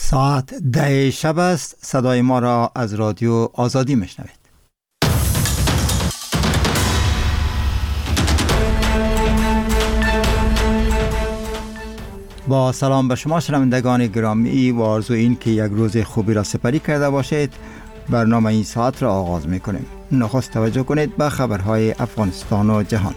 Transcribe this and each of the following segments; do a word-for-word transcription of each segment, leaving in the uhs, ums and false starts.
ساعت ده شب است. صدای ما را از رادیو آزادی میشنوید. با سلام به شما شنوندگان گرامی و آرزو این که یک روز خوبی را سپری کرده باشید. برنامه این ساعت را آغاز میکنیم. نخست توجه کنید به خبرهای افغانستان و جهان.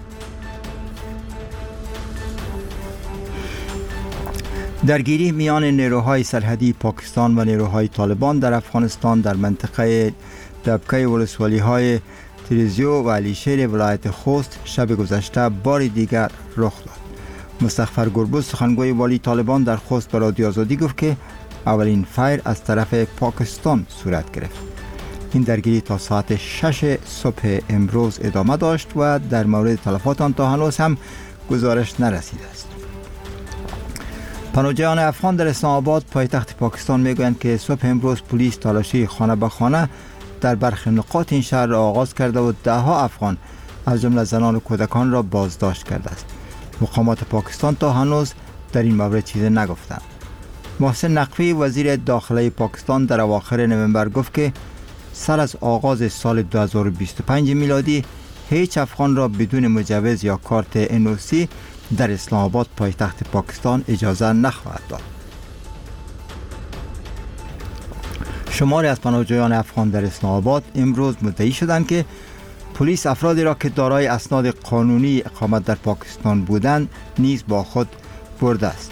درگیری میان نیروهای سرحدی پاکستان و نیروهای طالبان در افغانستان در منطقه دبکه ولسوالی های تریزیو و علیشیر ولایت خوست شب گذشته بار دیگر رخ داد. مستغفر گربز سخنگوی والی طالبان در خوست به رادیو آزادی گفت که اولین فایر از طرف پاکستان صورت گرفت. این درگیری تا ساعت شش صبح امروز ادامه داشت و در مورد تلفات آن تا هنوز هم گزارش نرسیده است. پناهجویان افغان در اسلام آباد پایتخت پاکستان میگویند که صبح امروز پلیس تالاشی خانه به خانه در برخی نقاط این شهر را آغاز کرده و ده ها افغان از جمله زنان و کودکان را بازداشت کرده است. مقامات پاکستان تا هنوز در این مورد چیزی نگفتند. محسن نقوی وزیر داخلی پاکستان در اواخر نوامبر گفت که سر از آغاز سال دو هزار و بیست و پنج میلادی هیچ افغان را بدون مجوز یا کارت ان او سی در اسلام آباد پایتخت پاکستان اجازه نخواهد داد. شماری از پناهجویان افغان در اسلام آباد امروز مدعی شدند که پلیس افرادی را که دارای اسناد قانونی اقامت در پاکستان بودند نیز با خود برده است.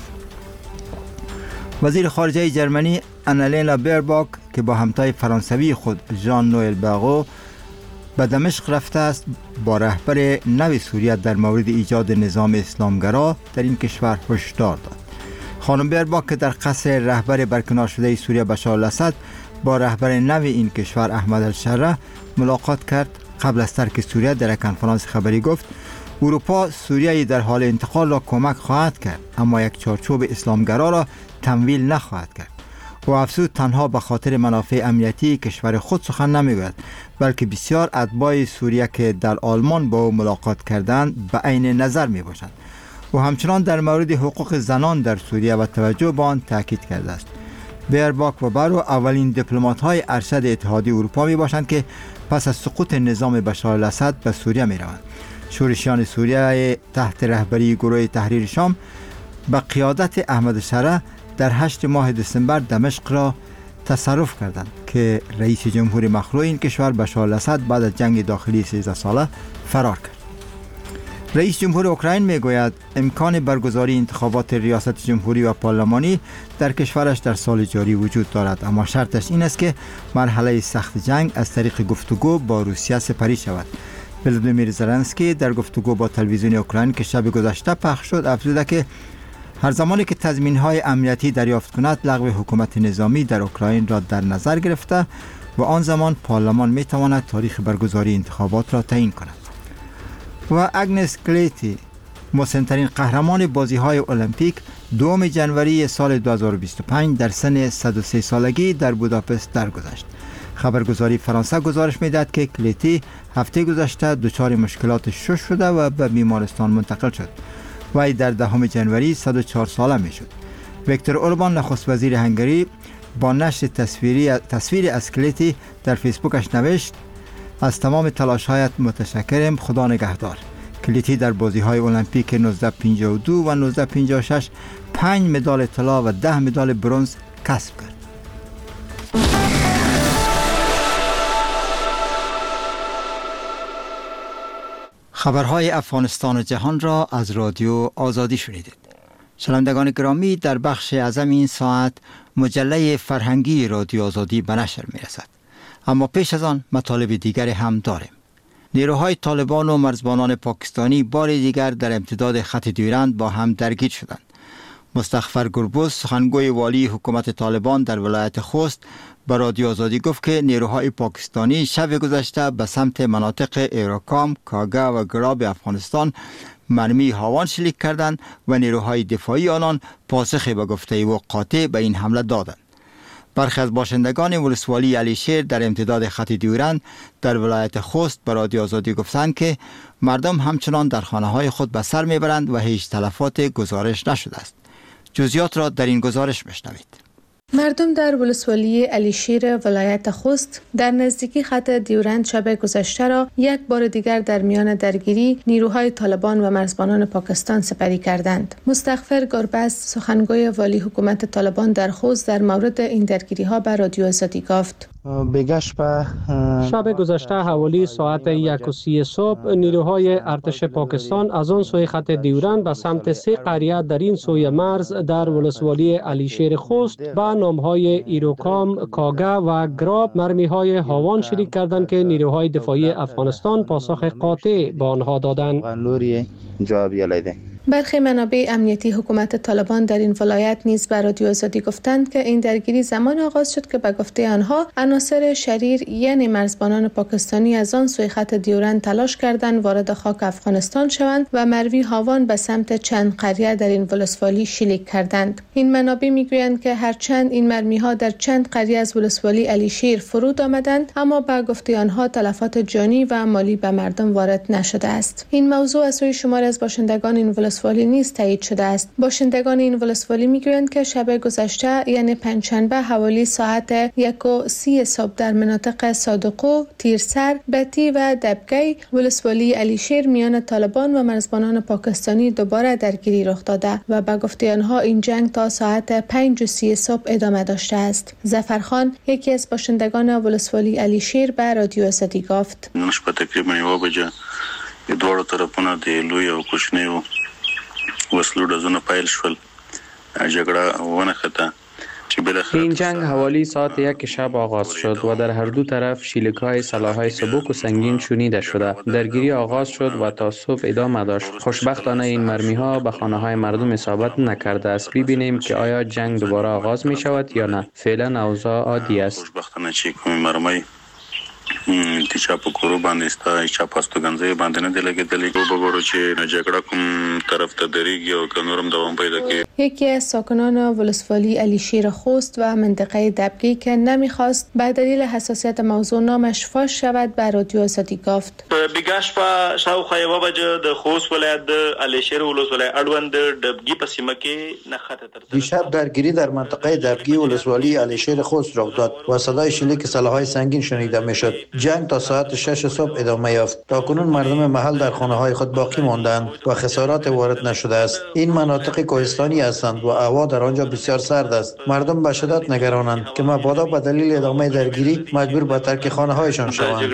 وزیر خارجه جرمنی آنالینا بیرباک که با همتای فرانسوی خود ژان نوئل باغو به دمشق رفته است، با رهبر نو سوریه در مورد ایجاد نظام اسلامگرا در این کشور هشدار داد. خانم بیرباک که در قصر رهبر برکنار شده سوریه بشار الاسد با رهبر نو این کشور احمد الشره ملاقات کرد. قبل از ترک سوریه در یک کنفرانس خبری گفت اروپا سوریه در حال انتقال را کمک خواهد کرد، اما یک چارچوب اسلامگرا را تمویل نخواهد کرد. و افزود تنها به خاطر منافع امنیتی کشور خود سخن نمیگوید، بلکه بسیار اتباع سوریه که در آلمان با او ملاقات کردند به عین نظر می باشند. و همچنان در مورد حقوق زنان در سوریه و توجه به آن تاکید کرده است. بیرباک و بارو اولین دیپلمات های ارشد اتحادیه اروپا می باشند که پس از سقوط نظام بشار الاسد به سوریه می روند. شورشیان سوریه تحت رهبری گروه تحریر شام به قیادت احمد الشره در هشت ماه دسامبر دمشق را تصرف کردند که رئیس جمهور مخلوع این کشور بشار الاسد بعد از جنگ داخلی سیزده ساله فرار کرد. رئیس جمهور اوکراین میگوید امکان برگزاری انتخابات ریاست جمهوری و پارلمانی در کشورش در سال جاری وجود دارد، اما شرطش این است که مرحله سخت جنگ از طریق گفتگو با روسیه سپری شود. ولادیمیر زلنسکی در گفتگو با تلویزیون اوکراین که شب گذشته پخش شد افزوده که هر زمانی که تضمین‌های امنیتی دریافت کند لغو حکومت نظامی در اوکراین را در نظر گرفته و آن زمان پارلمان میتواند تاریخ برگزاری انتخابات را تعیین کند. و اگنس کلیتی مسن‌ترین قهرمان بازی‌های المپیک دوم جنوری سال دو هزار و بیست و پنج در سن صد و سه سالگی در بوداپست درگذشت. خبرگزاری فرانسه گزارش می‌دهد که کلیتی هفته گذشته دچار مشکلات شش شده و به بیمارستان منتقل شد. وی در دهم جنوری صد و چهار ساله میشد. ویکتور اوربان نخست وزیر هنگری با نشر تصویری تصویر از کلیتی در فیسبوکش نوشت از تمام تلاش‌هایت متشکرم، خدا نگهدار. کلیتی در بازی‌های المپیک نوزده پنجاه و دو و نوزده پنجاه و شش پنج مدال طلا و ده مدال برنز کسب کرد. خبرهای افغانستان و جهان را از رادیو آزادی شنیدید. شنوندگان گرامی، در بخش اعظم این ساعت مجله فرهنگی رادیو آزادی به نشر می رسد. اما پیش از آن مطالب دیگری هم داریم. نیروهای طالبان و مرزبانان پاکستانی بار دیگر در امتداد خط دیورند با هم درگیر شدند. مستغفر گربز سخنگوی والی حکومت طالبان در ولایت خوست به رادیو آزادی گفت که نیروهای پاکستانی شب گذشته به سمت مناطق ایراکام، کاگا و گراب افغانستان مرمی هاوان شلیک کردند و نیروهای دفاعی آنان پاسخی به گفته و قاطع به این حمله دادند. برخی از باشندگان ولسوالی علیشیر در امتداد خط دیورند در ولایت خوست به رادیو آزادی گفتند که مردم همچنان در خانه‌های خود به سر میبرند و هیچ تلفات گزارش نشده است. جزئیات را در این گزارش بشنوید. مردم در ولسوالی علیشیر ولایت خوست در نزدیکی خط دیورند شب گذشته را یک بار دیگر در میان درگیری نیروهای طالبان و مرزبانان پاکستان سپری کردند. مستغفر گربز سخنگوی والی حکومت طالبان در خوست در مورد این درگیری ها به رادیو آزادی گفت: شب گذشته حوالی ساعت یک و سی صبح نیروهای ارتش پاکستان از آن سوی خط دیورند به سمت سه قریه در این سوی مرز در ولسوالی علیشیر خوست با نامهای ایروکام، کاگه و گراب مرمیهای هاوان شلیک کردند که نیروهای دفاعی افغانستان پاسخ قاطع به آنها دادند. برخی منابع امنیتی حکومت طالبان در این ولایت نیز به رادیو آزادی گفتند که این درگیری زمان آغاز شد که به گفته آنها عناصر شریر یعنی مرزبانان پاکستانی از آن سوی خط دیورند تلاش کردند وارد خاک افغانستان شوند و مروی هاوان به سمت چند قریه در این ولسوالی شلیک کردند. این منابع میگویند که هرچند این مرمی‌ها در چند قریه از ولسوالی علیشیر فرود آمدند، اما به گفته آنها تلفات جانی و مالی به مردم وارد نشده است. این موضوع از سوی شماری از باشندگان این ولسوالی نیز تایید شده است. باشندگان این ولسوالی میگویند که شب گذشته یعنی پنجشنبه حوالی ساعت یک و سی صبح در مناطق صادقو، تیرسر، بتی و دبگی ولسوالی علیشیر میان طالبان و مرزبانان پاکستانی دوباره درگیری رخ داده و به گفته آنها این جنگ تا ساعت پنج و سی صبح ادامه داشته است. ظفرخان یکی از باشندگان ولسوالی علیشیر به رادیو آزادی گفت: نشپه تقریبا یو بجه دوړو طرفونه د لوی او کوچنیو وسلو ډزونه پیل شول. جګړه ونښته. این جنگ حوالی ساعت یک شب آغاز شد و در هر دو طرف شلیک‌های سلاح‌های سبک و سنگین شنیده شده. درگیری آغاز شد و تا صبح ادامه داشت. خوشبختانه این مرمی‌ها به خانه‌های مردم اصابت نکرده است. ببینیم که آیا جنگ دوباره آغاز می شود یا نه. فعلا اوضاع عادی است. خوشبختانه چې کومې مرمۍ چې چا په کورو باندې ستا چا په استوګنځي باندې نه دی لګېدلی. وګورو چې جګړه کوم طرف ته درېږي او که نور هم دوام پیدا کوي. یکی از ساکنان ولسوالی علیشیر خوست و منطقه دبگی که نمیخواست به دلیل حساسیت موضوع نامش فاش شود به رادیو آزادی گفت: بیګاش په شاوخوا یوه بجه د خوست ولایت د علیشیر ولسوالۍ اړوند دبگی په سیمه کې نښته تر دیشب درگیری در منطقه دبگی ولسوالی علیشیر خوست رخ داد و صدای شلیک سلاح‌های سنگین شنیده میشد. جنگ تا ساعت شش صبح ادامه یافت. تاکنون مردم محل در خانه‌های خود باقی ماندند و خسارات وارد نشده است. این مناطق کوهستانی هستند و هوا در آنجا بسیار سرد است. مردم به شدت نگرانند که مبادا به دلیل ادامه درگیری مجبور به ترک خانه‌هایشان شوند.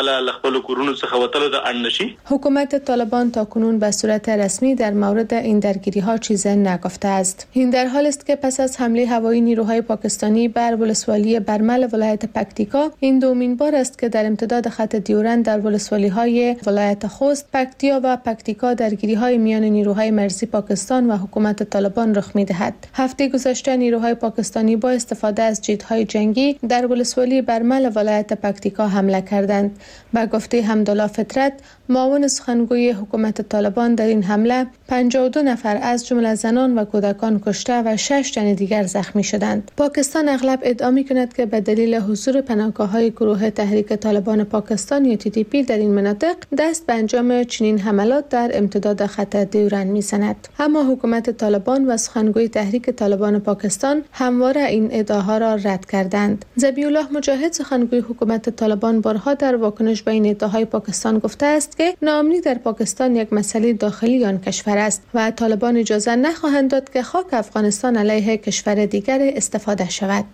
حکومت طالبان تاکنون به صورت رسمی در مورد این درگیری‌ها چیزی نگفته است. این در حالی است که پس از حمله هوایی نیروهای پاکستانی بر ولسوالی برمل ولایت پکتیکا این دومین بار است که در امتداد خط دیورند در ولسوالی‌های ولایت خوست، پکتیا و پکتیکا درگیری‌های میان نیروهای مرزی پاکستان و حکومت طالبان رخ می‌دهد. هفته گذشته نیروهای پاکستانی با استفاده از جیت‌های جنگی در ولسوالی برمل ولایت پکتیکا حمله کردند. به گفته حمدالله فطرت، معاون سخنگوی حکومت طالبان، در این حمله پنجاه و دو نفر از جمله زنان و کودکان کشته و شش تن دیگر زخمی شدند. پاکستان اغلب ادعا می‌کند که به دلیل حضور پناهگاه‌های گروه تحریک طالبان پاکستان یا تی تی پی در این مناطق دست به انجام چنین حملات در امتداد خط دیورند می‌زند. اما حکومت طالبان و سخنگوی تحریک طالبان پاکستان همواره این ادعاها را رد کردند. ذبیح الله مجاهد سخنگوی حکومت طالبان بارها در واکنش به این ادعاهای پاکستان گفته است که ناامنی در پاکستان یک مسئله داخلی آن کشور است و طالبان اجازه نخواهند داد که خاک افغانستان علیه کشور دیگر استفاده شود.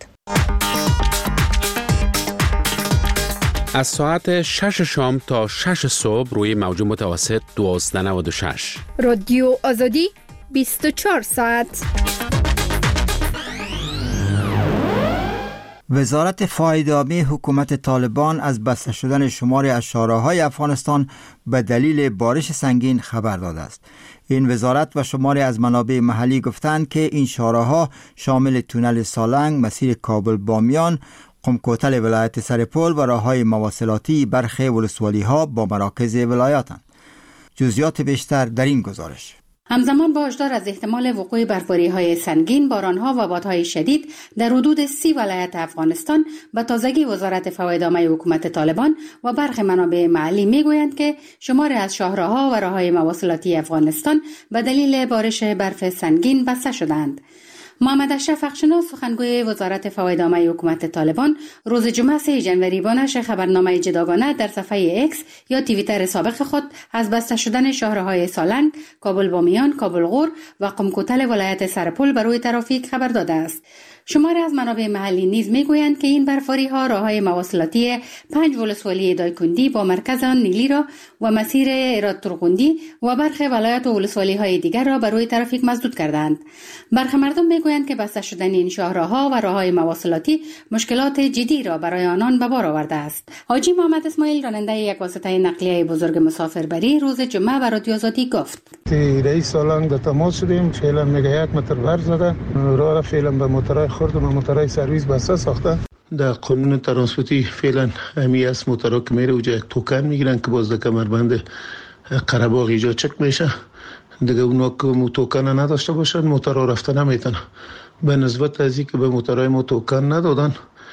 از ساعت شش شام تا شش صبح روی موج متوسط دوازده نود و شش. رادیو آزادی بیست و چهار ساعت. وزارت فایده‌یابی حکومت طالبان از بسته شدن شماری از شاهراه‌های افغانستان به دلیل بارش سنگین خبر داده است. این وزارت و شماری از منابع محلی گفتند که این شاهراه‌ها شامل تونل سالنگ، مسیر کابل بامیان، قم-کوتل ولایت سرپل و راه‌های مواصلاتی برخی ولسوالی‌ها با مراکز ولایاتند. جزئیات بیشتر در این گزارش. همزمان با هشدار از احتمال وقوع برفاری‌های سنگین، باران‌ها و بادهای شدید در حدود سی ولایت افغانستان، به تازگی وزارت فایده‌یابی حکومت طالبان و برخی منابع محلی می‌گویند که شماری از شاهراه‌ها و راه‌های مواصلاتی افغانستان به دلیل بارش برف سنگین بسته شدند. محمد اشرف اخشناس سخنگوی وزارت فواید عامه حکومت طالبان روز جمعه سه ژانویه با نشر خبرنامه جداگانه در صفحه اکس یا توییتر سابق خود از بسته شدن شهرهای سالنگ، کابل بامیان، کابل غور و قم کوتل ولایت سرپل بر روی ترافیک خبر داده است. شماری از منابع محلی نیز میگویند که این برفاری ها راههای مواصلاتی پنج ولسوالی دایکندی با مرکز آن نیلی را و مسیر ایراد ترغندی و برخی ولایات و ولسوالی های دیگر را بر روی ترافیک مسدود کردند. برخی مردم میگویند که بسته شدن این شاهراها و راههای مواصلاتی مشکلات جدی را برای آنان به بار آورده است. حاجی محمد اسماعیل راننده یک واسطه نقلیه بزرگ مسافربری روز جمعه به رادیو آزادی گفت: رئیس سالنگ در تماس شدیم، فعلا میگه یک متر ور زده، راه را فعلا به موترهای خرد و موترهای سرویس بسته ساخته. در قانون ترانسپورتی فعلا همی است موترها که میره اوجا یک توکن میگیرن که باز در کمربند قره‌باغ ایجا چک میشه. دیگه اونا که توکن نداشته باشن موترها رفته نمیتونه. به نسبت از اینکه به موترهای ما توکن ندادن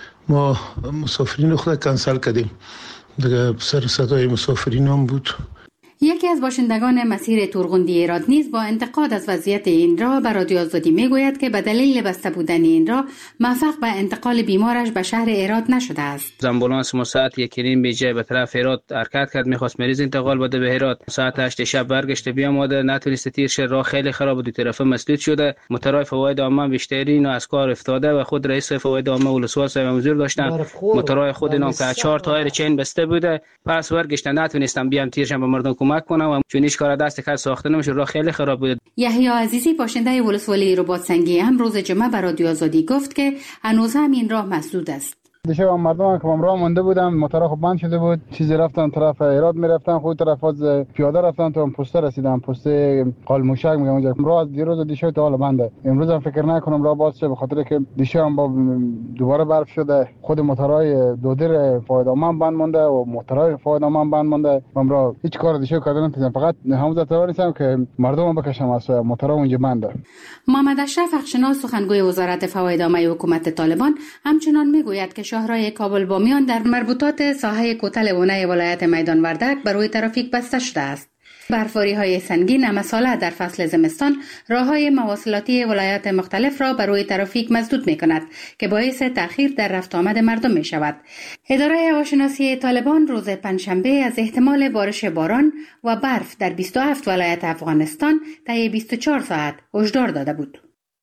ما مسافرین خود کنسل کردیم. دیگه سر صدای مسافرین هم بود. یکی از باشندگان مسیر تورغندی ایراد نیز با انتقاد از وضعیت این راه به رادیو آزادی میگوید که به دلیل بسته بودن این راه موفق به انتقال بیمارش به شهر ایراد نشده است. آمبولانس ما ساعت یک نیم بیجای به طرف ایراد حرکت کرد، میخواست مریض انتقال بده به ایراد. ساعت هشت شب برگشته بیاماده، نتونسته تیر شه، راه خیلی خراب بود، طرف مسدود شده. موترهای فواید عامه بیشتری اینو از کار افتاده و خود رئیس فواید عامه ولسوالی صاحب حضور داشتن. موترهای خود اینا که چهار تایر چین بسته بوده، پس برگشتن نتونستم بیام تیرشم به مردم کمک کنم و چون هیچ کار دست کار ساخته نمیشه، راه خیلی خراب بود. یحیی عزیزی باشنده ولسوالی رباط سنگی هم روز جمعه به رادیو آزادی گفت که هنوز هم این راه مسدود است. دیشب مردم که راه مونده بودن، موتورها خب بند شده بود، چیزی رفتن طرف ایراد میرفتن، خود طرف از پیاده رفتن تا پسته رسیدن، پسته قالموشک میگم اونجا. راه از دیروز دیشب تا حالا بنده. امروز هم فکر نکنم راه باز شه، به خاطر که دیشب هم با دوباره برف شده، خود موتورهای دودر فواید عامه بند مونده و موتورهای فواید عامه بند مونده. من را هیچ کار دیشب کردن نمی‌تونم، فقط همون ضرورت نیستم که مردم بکشم از موتورها اونجا بنده. محمد اشرف اخشناس سخنگوی وزارت فواید عامه حکومت طالبان همچنان میگوید که شاهراه کابل بامیان در مربوطات ساحه کوتل ونه ولایت میدان وردک بر روی ترافیک بسته شده است. برفاری های سنگین همساله در فصل زمستان راه های مواصلاتی ولایات مختلف را بر روی ترافیک مسدود می کند که باعث تأخیر در رفت آمد مردم می شود. اداره هواشناسی طالبان روز پنجشنبه از احتمال بارش باران و برف در بیست و هفت ولایت افغانستان طی بیست و چهار ساعت هشدار داده بود.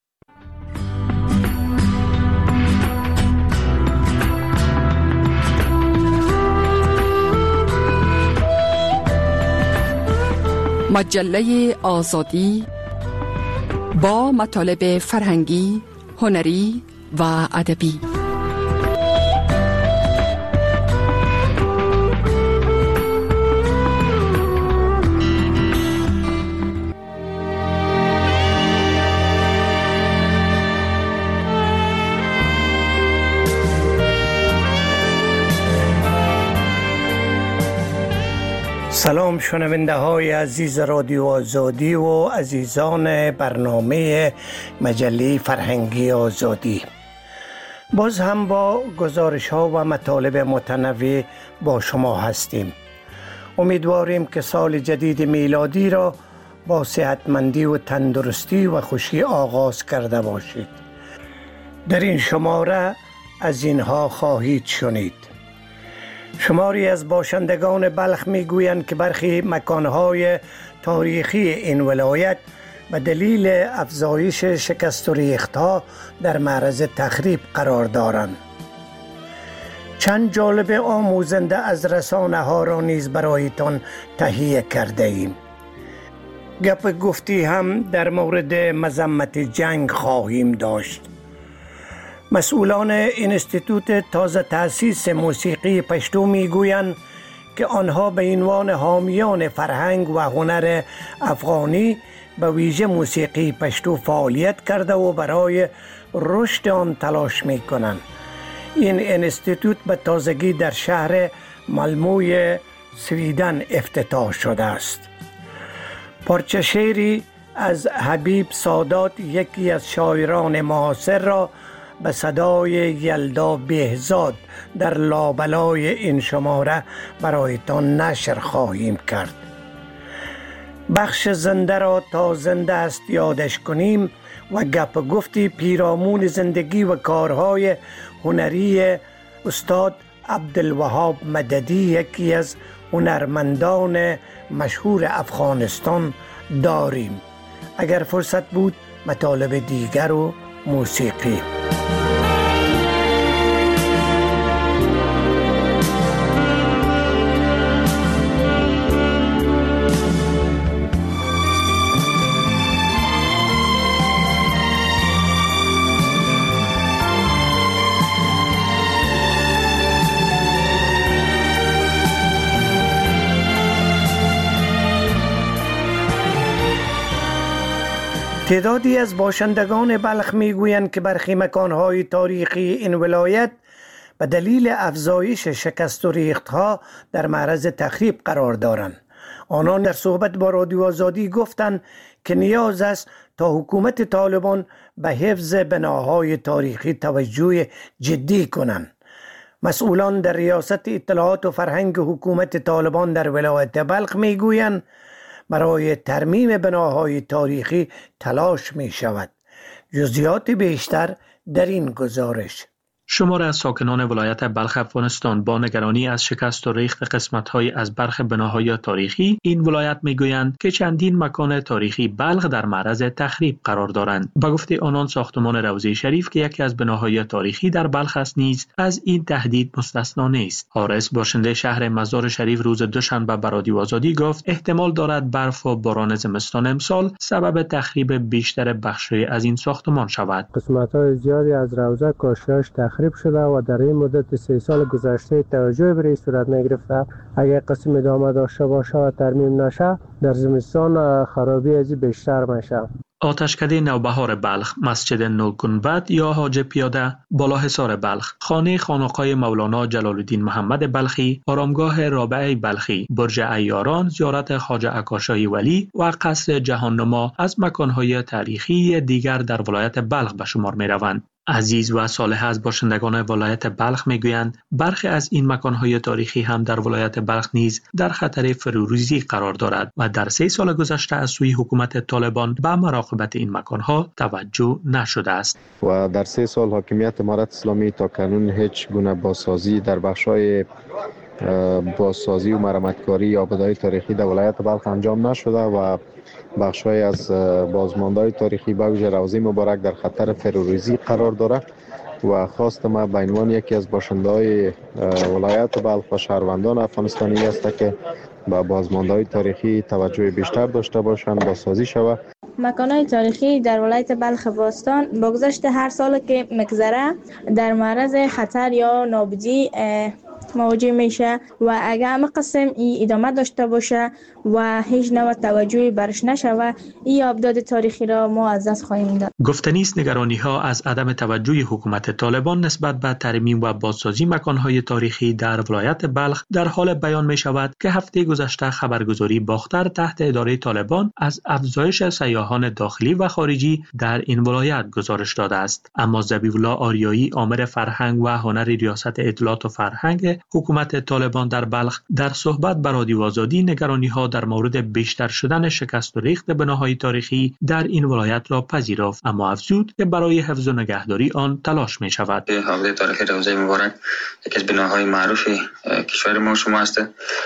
مجله آزادی با مطالب فرهنگی، هنری و ادبی. سلام شنونده های عزیز رادیو آزادی و عزیزان برنامه مجله فرهنگی آزادی. باز هم با گزارش ها و مطالب متنوع با شما هستیم. امیدواریم که سال جدید میلادی را با صحتمندی و تندرستی و خوشی آغاز کرده باشید. در این شماره از اینها خواهید شنید. شماری از باشندگان بلخ میگویند که برخی مکانهای تاریخی این ولایت به دلیل افزایش شکست و ریختها در معرض تخریب قرار دارند. چند جالب آموزنده از رسانه ها را نیز برایتان تهیه کرده ایم. گپ گفتی هم در مورد مذمت جنگ خواهیم داشت. مسئولان انستیتوت تازه تأسیس موسیقی پشتو میگویند که آنها به عنوان حامیان فرهنگ و هنر افغانی به ویژه موسیقی پشتو فعالیت کرده و برای رشد آن تلاش میکنند. این انستیتوت به تازگی در شهر مالموی سویدن افتتاح شده است. پارچه شعری از حبیب سادات، یکی از شاعران معاصر، را به صدای یلدا بهزاد در لابلای این شماره برایتان نشر خواهیم کرد. بخش زنده را تا زنده است یادش کنیم و گپ گفتی پیرامون زندگی و کارهای هنری استاد عبدالوهاب مددی، یکی از هنرمندان مشهور افغانستان داریم. اگر فرصت بود مطالب دیگر و موسیقی. تعدادی از باشندگان بلخ میگویند که برخی مکانهای تاریخی این ولایت به دلیل افزایش شکست و ریختها در معرض تخریب قرار دارند. آنان در صحبت با رادیو آزادی گفتند که نیاز است تا حکومت طالبان به حفظ بناهای تاریخی توجه جدی کنند. مسئولان در ریاست اطلاعات و فرهنگ حکومت طالبان در ولایت بلخ میگویند برای ترمیم بناهای تاریخی تلاش می شود. جزئیات بیشتر در این گزارش. شمار از ساکنان ولایت بلخ افغانستان با نگرانی از شکست و ریخت قسمت‌های از برخی بناهای تاریخی این ولایت می‌گویند که چندین مکان تاریخی بلخ در معرض تخریب قرار دارند. به گفته آنان ساختمان روضه شریف که یکی از بناهای تاریخی در بلخ است نیز از این تهدید مستثنا نیست. حارس باشنده شهر مزار شریف روز دوشنبه به رادیو آزادی گفت احتمال دارد برف و باران زمستان امسال سبب تخریب بیشتر بخش‌های از این ساختمان شود. قسمت‌های زیادی از روضه کاشی‌اش تخریب شده و در این مدت سه سال گذشته توجه به این صورت نگرفته. اگر قسم ادامه داشته باشه و ترمیم نشه در زمستان خرابی از بیشتر میشه. آتشکده نوبهار بلخ، مسجد نوگنبد یا حاج پیاده، بالاحصار بلخ، خانه خانقاه مولانا جلال الدین محمد بلخی، آرامگاه رابعه بلخی، برج عیاران، زیارت خواجه عکاشی ولی و قصر جهاننما از مکانهای تاریخی دیگر در ولایت بلخ به شمار می روند. عزیز و صالح از باشندگان ولایت بلخ میگویند برخی از این مکانهای تاریخی هم در ولایت بلخ نیز در خطر فروریزی قرار دارد و در سه سال گذشته از سوی حکومت طالبان به مراقبت این مکانها توجه نشده است. و در سه سال حاکمیت امارت اسلامی تا کنون هیچ گونه بازسازی در بخش‌های بازسازی و مرمتکاری یا آبادانی تاریخی در ولایت بلخ انجام نشده و بخش‌های از بازماندهای تاریخی به ویژه روضه مبارک در خطر فروریزی قرار دارد و خواست ما به عنوان یکی از باشنده‌های ولایت بلخ و شهروندان افغانستانی است که به بازماندهای تاریخی توجه بیشتر داشته باشند، بازسازی شود. مکان‌های تاریخی در ولایت بلخ باستان با گذشت هر سال که مگذره در معرض خطر یا نابودی مواجه میشه و اگر همه قسم ای ادامه داشته باشه و هیچ نوع توجهی برش نشوه این ابداد تاریخی را ما از دست خواهیم داد. گفتنی است نگرانی ها از عدم توجه حکومت طالبان نسبت به ترمیم و بازسازی مکانهای تاریخی در ولایت بلخ در حال بیان می شود که هفته گذشته خبرگزاری باختر تحت اداره طالبان از افزایش سیاحان داخلی و خارجی در این ولایت گزارش داده است. اما ذبیح‌الله آریایی آمر فرهنگ و هنر ریاست اطلاعات و فرهنگ حکومت طالبان در بلخ در صحبت با رادیو آزادی نگرانی‌ها در مورد بیشتر شدن شکست و ریخت بناهای تاریخی در این ولایت را پذیرفت، اما افزود که برای حفظ و نگهداری آن تلاش می شود. حوزه تاریخی روضه مبارک یکی از بناهای معروف کشور ما شما است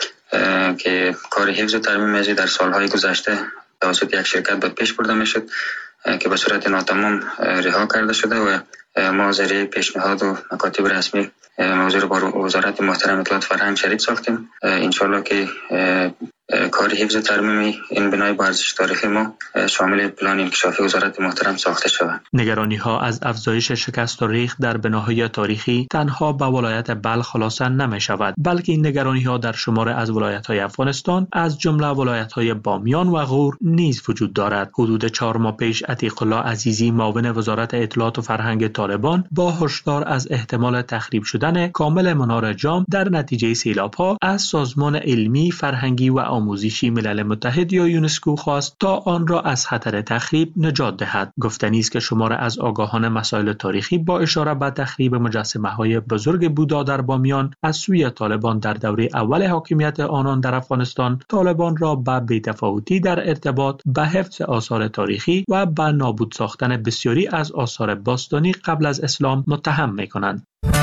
که کار حفظ و ترمیم از در سالهای گذشته توسط یک شرکت به پیش برده میشد که به صورت ناتمام رها کرده شده و ما ذریعه پیشنهاد و مکاتب رسمی موضوع رو با وزارت محترم اطلاعات فرهنگ شریک ساختیم. انشالله که کار حفظ و ترمیم این بنای با ارزش تاریخی ما شامل پلان انکشافی وزارت محترم ساخته شود. نگرانی ها از افزایش شکست و ریخت در بناهای تاریخی تنها به ولایت بلخ خلاصه نمی شود، بلکه این نگرانی ها در شمار از ولایت های افغانستان از جمله ولایت های بامیان و غور نیز وجود دارد. حدود چهار ماه پیش عتیق الله عزیزی معاون وزارت اطلاعات و فرهنگ طالبان با هشدار از احتمال تخریب شدن کامل منار جام در نتیجه سیلاب ها از سازمان علمی فرهنگی و آموزشی ملل متحد یا یونسکو خواست تا آن را از خطر تخریب نجات دهد. گفتنی است که شمار از آگاهان مسائل تاریخی با اشاره به تخریب مجسمه های بزرگ بودا در بامیان از سوی طالبان در دوره اول حاکمیت آنان در افغانستان، طالبان را به بی‌تفاوتی در ارتباط به حفظ آثار تاریخی و به نابود ساختن بسیاری از آثار باستانی قبل از اسلام متهم می‌کنند.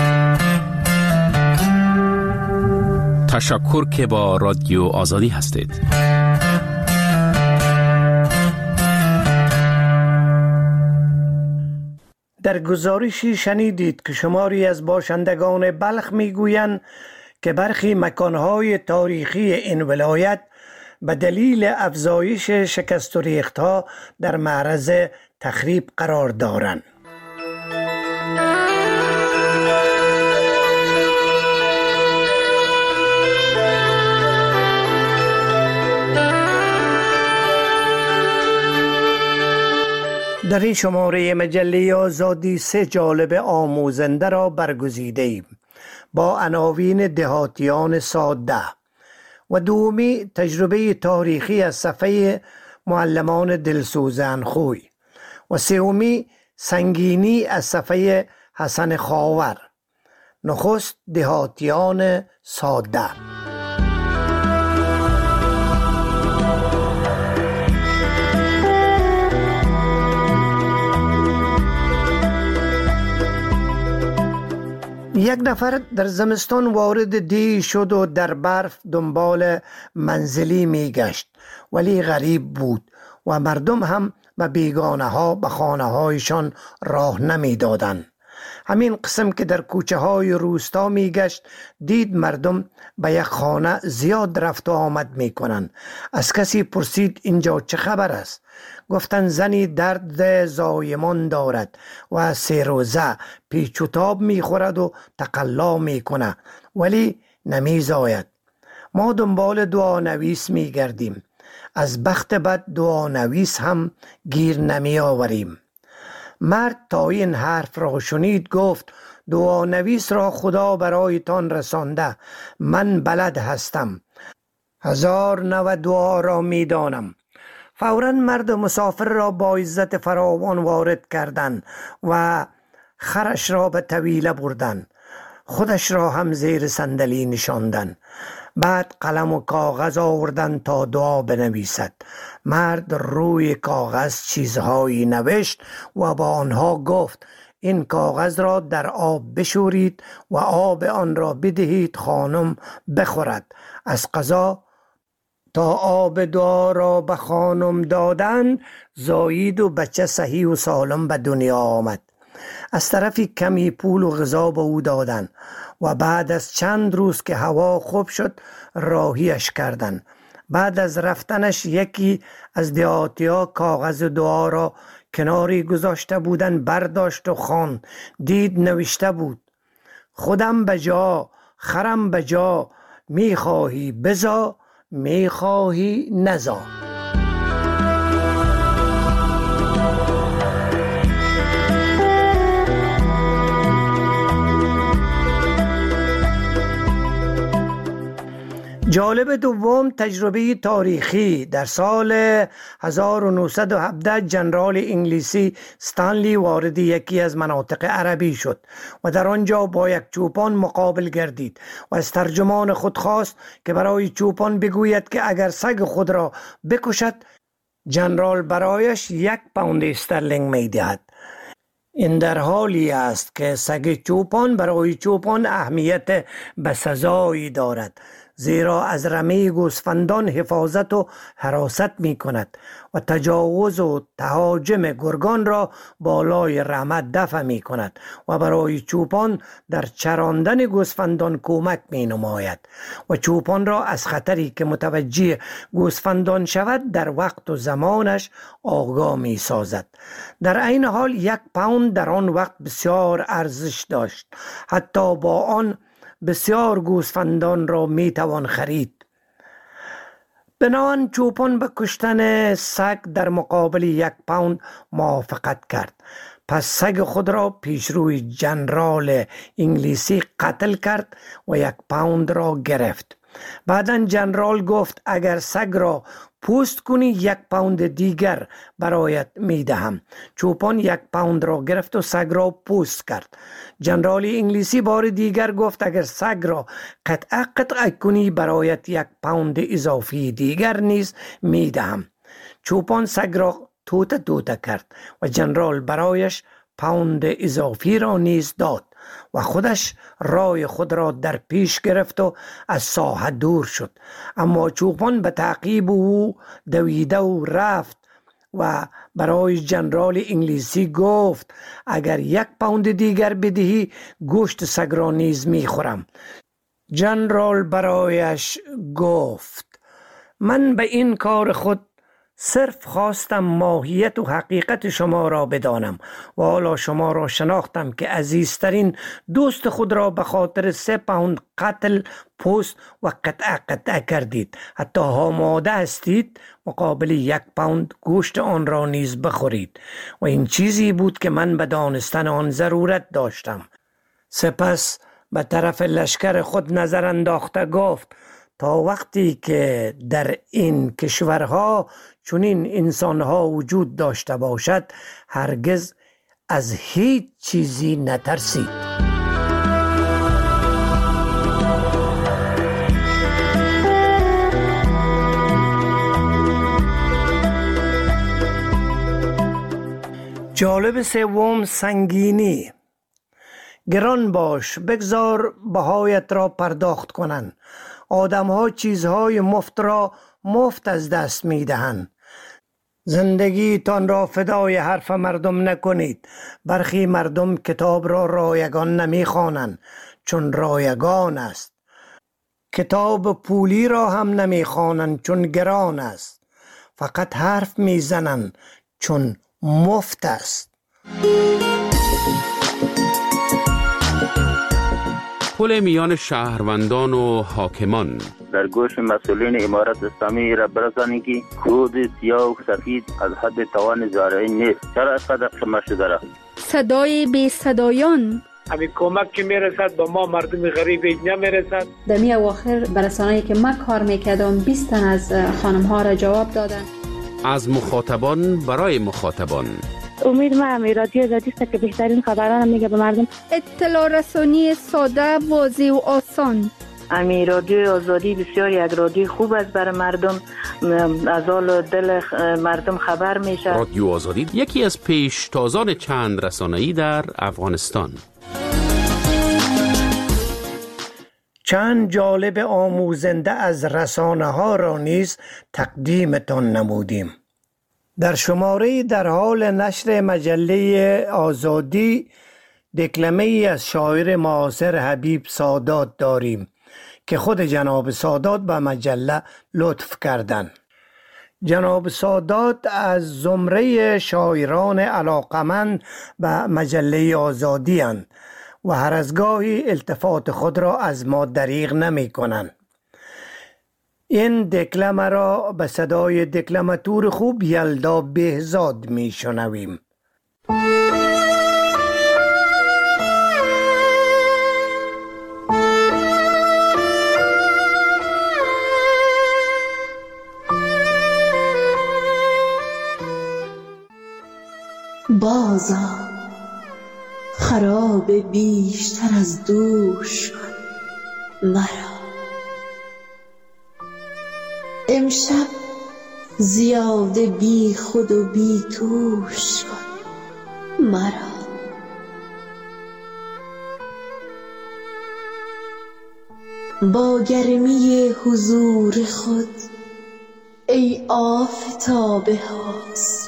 تشکر که با رادیو آزادی هستید. در گزارشی شنیدید که شماری از باشندگان بلخ میگویند که برخی مکانهای تاریخی این ولایت به دلیل افزایش شکست و ریخت‌ها در معرض تخریب قرار دارند. در این شماره مجله آزادی سه جالب آموزنده را برگزیده ایم با عناوین دهاتیان ساده و دومی تجربه تاریخی از صفحه معلمان دلسوزان خوی و سومی سنگینی از صفحه حسن خاور. نخست دهاتیان ساده. یک نفر در زمستان وارد دی شد و در برف دنبال منزلی می گشت، ولی غریب بود و مردم هم به بیگانه ها به خانه هایشان راه نمی دادن. همین قسم که در کوچه های روستا می گشت دید مردم به یک خانه زیاد رفت و آمد می کنن. از کسی پرسید اینجا چه خبر است؟ گفتن زنی درد زایمان دارد و سه روزه پیچ و تاب می خورد و تقلا می کنه ولی نمی زاید. ما دنبال دعانویس می گردیم، از بخت بد دعانویس هم گیر نمی آوریم. مرد تا این حرف را شنید گفت دعانویس را خدا برایتان رسانده، من بلد هستم، هزار نوع دعا را می دانم. فوراً مرد مسافر را با عزت فراوان وارد کردند و خرش را به طویله بردند، خودش را هم زیر صندلی نشاندند. بعد قلم و کاغذ آوردند تا دعا بنویسد. مرد روی کاغذ چیزهایی نوشت و با آنها گفت این کاغذ را در آب بشورید و آب آن را بدهید خانم بخورد. از قضا تا آب دعا را به خانم دادن زایید و بچه صحیح و سالم به دنیا آمد. از طرفی کمی پول و غذا به او دادن و بعد از چند روز که هوا خوب شد راهیش کردن. بعد از رفتنش یکی از دهاتی‌ها کاغذ دعا را کناری گذاشته بودن برداشت و خواند. دید نوشته بود خودم بجا خرم بجا، میخواهی بزا میخواهی نزا. جالب دوم تجربه تاریخی. در سال هزار و نهصد و هفده جنرال انگلیسی استانلی وارد یکی از مناطق عربی شد و در آنجا با یک چوپان مقابل گردید و از ترجمان خود خواست که برای چوپان بگوید که اگر سگ خود را بکشد جنرال برایش یک پوند استرلینگ می دهد. این در حالی است که سگ چوپان برای چوپان اهمیت بسزایی دارد، زیرا از رمه گوسفندان حفاظت و حراست می کند و تجاوز و تهاجم گرگان را بالای رمه دفع می کند و برای چوپان در چراندن گوسفندان کمک می نماید و چوپان را از خطری که متوجه گوسفندان شود در وقت و زمانش آگاه می سازد. در این حال یک پوند در آن وقت بسیار ارزش داشت، حتی با آن بسیار گوسفندان را می توان خرید. بنابراین چوپان به کشتن سگ در مقابل یک پوند موافقت کرد. پس سگ خود را پیش روی جنرال انگلیسی قتل کرد و یک پوند را گرفت. بعداً جنرال گفت اگر سگ را پوست کنی یک پوند دیگر برایت میدهم. چوپان یک پوند را گرفت و سگ را پوست کرد. جنرال انگلیسی بار دیگر گفت اگر سگ را قطعه قطعه کنی برایت یک پوند اضافی دیگر نیز میدهم. چوپان سگ را توته توته کرد و جنرال برایش پوند اضافی را نیز داد و خودش رای خود را در پیش گرفت و از ساحه دور شد. اما چوپان به تعقیب او دویده و رفت و برای جنرال انگلیسی گفت اگر یک پوند دیگر بدهی گوشت سگ را نیز میخورم. جنرال برایش گفت من به این کار خود صرف خواستم ماهیت و حقیقت شما را بدانم و حالا شما را شناختم که عزیزترین دوست خود را به خاطر سه پوند قتل، پوست و قطعه قطعه کردید. حتی آماده هستید مقابل یک پوند گوشت آن را نیز بخورید و این چیزی بود که من به دانستن آن ضرورت داشتم. سپس به طرف لشکر خود نظر انداخته گفت تا وقتی که در این کشورها چنین انسانها وجود داشته باشد هرگز از هیچ چیزی نترسید. جالب سوم سنگینی. گران باش، بگذار بهایت را پرداخت کنند. آدم ها چیزهای مفت را مفت از دست می دهند. زندگی تان را فدای حرف مردم نکنید. برخی مردم کتاب را رایگان نمی خوانند چون رایگان است. کتاب پولی را هم نمی خوانند چون گران است. فقط حرف می زنند چون مفت است. پل میان شهروندان و حاکمان. در گوش مسئولین امارت اسلامی را برسانی که کود سیاه و سفید از حد توان زارعین نیست. چرا قدر شما شده را؟ صدای بی صدایان. همین کمک که میرسد به ما مردم غریب نمیرسد. در می اواخر برسانه‌ای که من کار میکردم بیست تن از خانم ها را جواب دادن. از مخاطبان برای مخاطبان. امید ما امی رادیو آزادی است که بهترین خبران میگه به مردم. اطلاع رسانی ساده، واضح و آسان. امی رادیو آزادی بسیار یک رادیو خوب است برای مردم، از حال دل مردم خبر میشه. رادیو آزادی یکی از پیشتازان چند رسانه‌ای در افغانستان. چند جالب آموزنده از رسانه ها را نیز تقدیمتان نمودیم. در شماره در حال نشر مجله آزادی دکلمه ای از شاعر معاصر حبیب سادات داریم که خود جناب سادات به مجله لطف کردند. جناب سادات از زمره شاعران علاقمند به مجله آزادی اند و هر از گاهی التفات خود را از ما دریغ نمی کنند. این دکلمه را به صدای دکلماتور خوب یلدا بهزاد می شنویم. بازا خراب بیشتر از دوش کن مرا، امشب زیاده بی خود و بی توش کن مرا. با گرمی حضور خود ای آفتاب حسن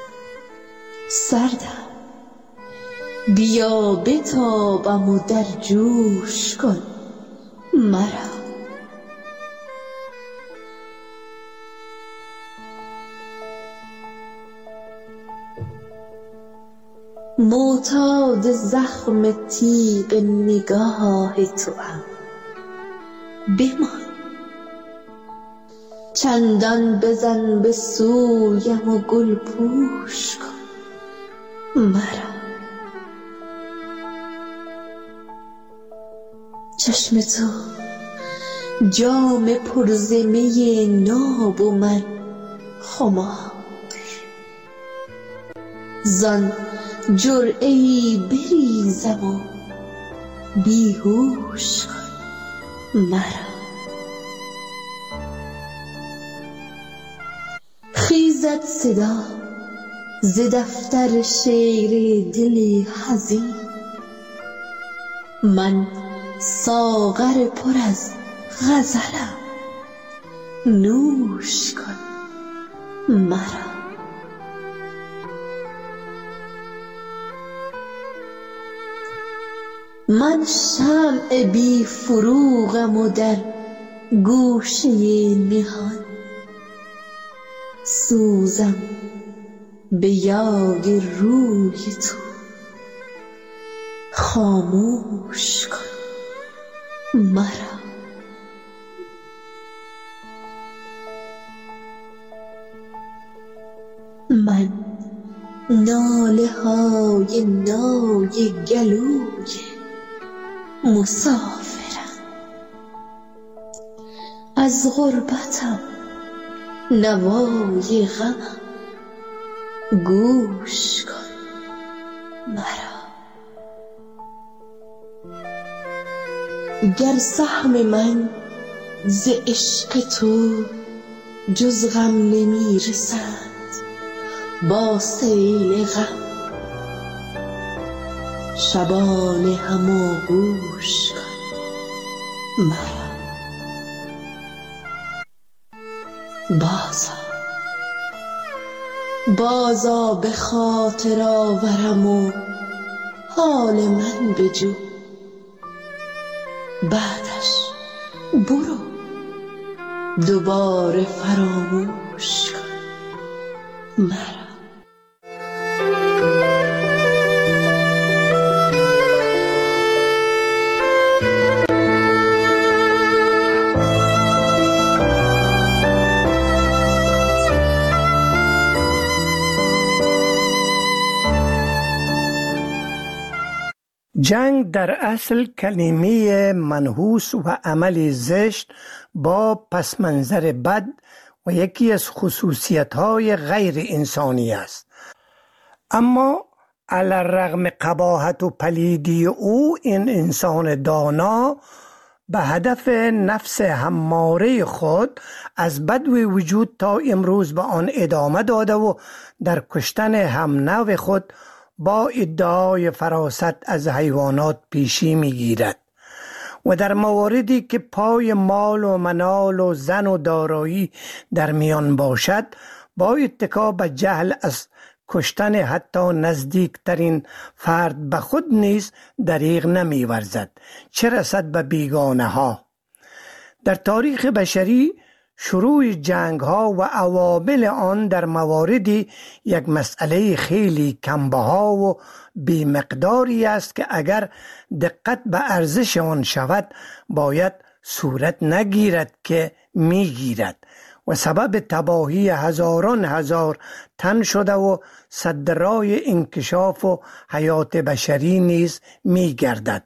سردم، بیا بتابم و در جوش کن مرا. معتاد زخم تیغ نگاه توام، بمان چندان بزن به سویم و گل پوش کن مرا. چشم تو جام پرزمه ناب و من خمار. زان جرعه‌ای بریزم و بیهوش کن مرا. خیزد صدا ز دفتر شعر دل حزین، من ساغر پر از غزلم نوش کن مرا. من شمع بی فروغم و در گوشه نهان سوزم به یاد روی تو، خاموش کن مرا. من ناله های نای گلوی مسافرم، از غربتم نوای غمم گوش کن مرا. گر سهم من ز عشق تو جز غم نمی رسد با سیل غم شبانه هم آغوش کن مرا. بازا بازا به خاطر آورم و حال من بجو، بعدش برو دوباره فراموش کن مرا. جنگ در اصل کلمه منحوس و عمل زشت با پس منظر بد و یکی از خصوصیت‌های غیر انسانی است. اما علی الرغم قباحت و پلیدی او، این انسان دانا به هدف نفس هماره خود از بدو وجود تا امروز به آن ادامه داده و در کشتن همنو خود با ادعای فراست از حیوانات پیشی میگیرد و در مواردی که پای مال و منال و زن و دارایی در میان باشد با اتکا به جهل از کشتن حتی نزدیکترین فرد به خود نیز دریغ نمی ورزد، چه رسد به بیگانه ها. در تاریخ بشری شروع جنگ ها و عوامل آن در مواردی یک مسئله خیلی کمبها و بی مقداری است که اگر دقت به ارزش آن شود باید صورت نگیرد که میگیرد و سبب تباهی هزاران هزار تن شده و سد راه انکشاف و حیات بشری نیز میگردد.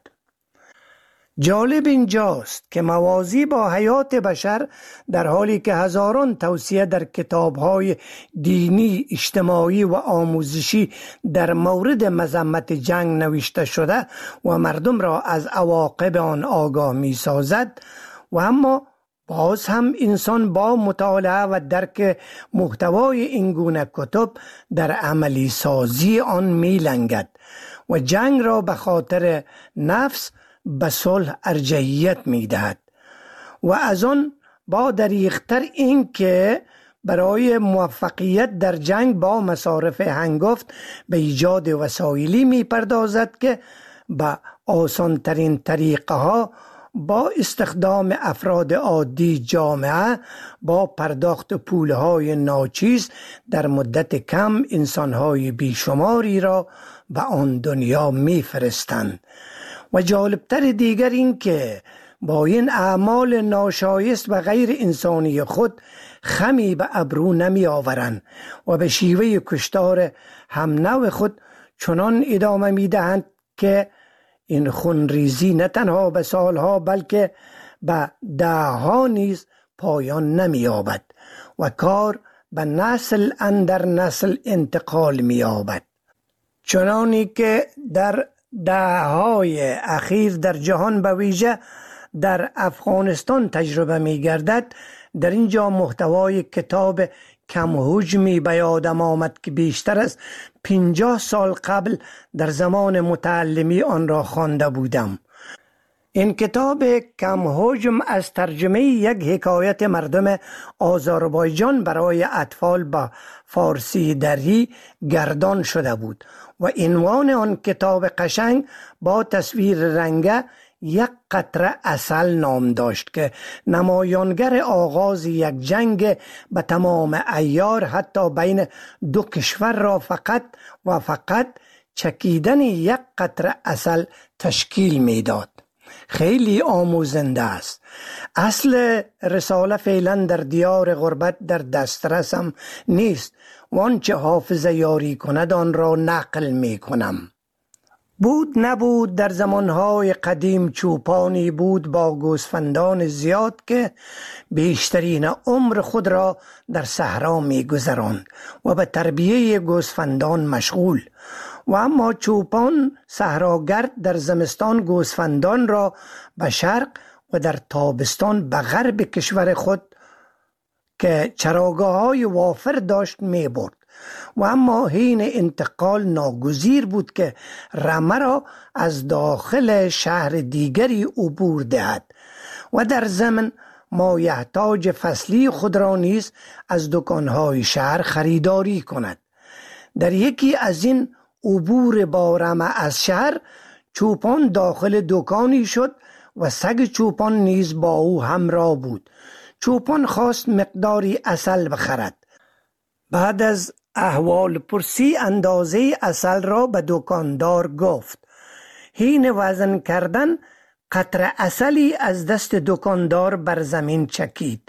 جالب اینجاست که موازی با حیات بشر در حالی که هزاران توصیه در کتاب‌های دینی، اجتماعی و آموزشی در مورد مذمت جنگ نوشته شده و مردم را از عواقب آن آگاه می‌سازد، و اما باز هم انسان با مطالعه و درک محتوای این گونه کتب در عملی سازی آن می‌لنگد و جنگ را به خاطر نفس به صلح ارجحیت می‌دهد و از آن با دریغ‌تر این که برای موفقیت در جنگ با مصارف هنگفت به ایجاد وسایلی می‌پردازد که به آسان‌ترین طریقه ها با استخدام افراد عادی جامعه با پرداخت پولهای ناچیز در مدت کم انسانهای بیشماری را به آن دنیا می‌فرستند. و جالبتر دیگر این که با این اعمال ناشایست و غیر انسانی خود خمی به ابرو نمی آورند و به شیوه کشتار همنو خود چنان ادامه می دهند که این خونریزی نه تنها به سالها بلکه به دهها نیز پایان نمی یابد و کار به نسل اندر نسل انتقال می یابد. چنانی که در دههای اخیر در جهان به ویژه در افغانستان تجربه می گردد، در اینجا محتوای کتاب کم حجمی به یادم آمد که بیشتر از پنجاه سال قبل در زمان متعلمی آن را خوانده بودم. این کتاب کم حجم از ترجمه یک حکایت مردم آذربایجان برای اطفال به فارسی دری گردان شده بود و عنوان آن کتاب قشنگ با تصویر رنگه یک قطره عسل نام داشت که نمایانگر آغاز یک جنگ به تمام عیار حتی بین دو کشور را فقط و فقط چکیدن یک قطره عسل تشکیل میداد. خیلی آموزنده است. اصل رساله فعلا در دیار غربت در دسترسم نیست و آنچه حافظه یاری کند آن را نقل می کنم. بود نبود در زمانهای قدیم چوپانی بود با گوسفندان زیاد که بیشترین عمر خود را در صحرا می گذراند و به تربیه گوسفندان مشغول و اما چوپان صحراگرد در زمستان گوسفندان را به شرق و در تابستان به غرب کشور خود که چراگاه‌های وافر داشت می برد و اما حین انتقال ناگزیر بود که رمه را از داخل شهر دیگری عبور دهد و در ضمن مایحتاج فصلی خود را نیز از دکانهای شهر خریداری کند. در یکی از این عبور با رمه از شهر چوپان داخل دکانی شد و سگ چوپان نیز با او همراه بود. چوپان خواست مقداری عسل بخرد. بعد از احوال پرسی اندازه عسل را به دکاندار گفت. حین وزن کردن قطره عسلی از دست دکاندار بر زمین چکید.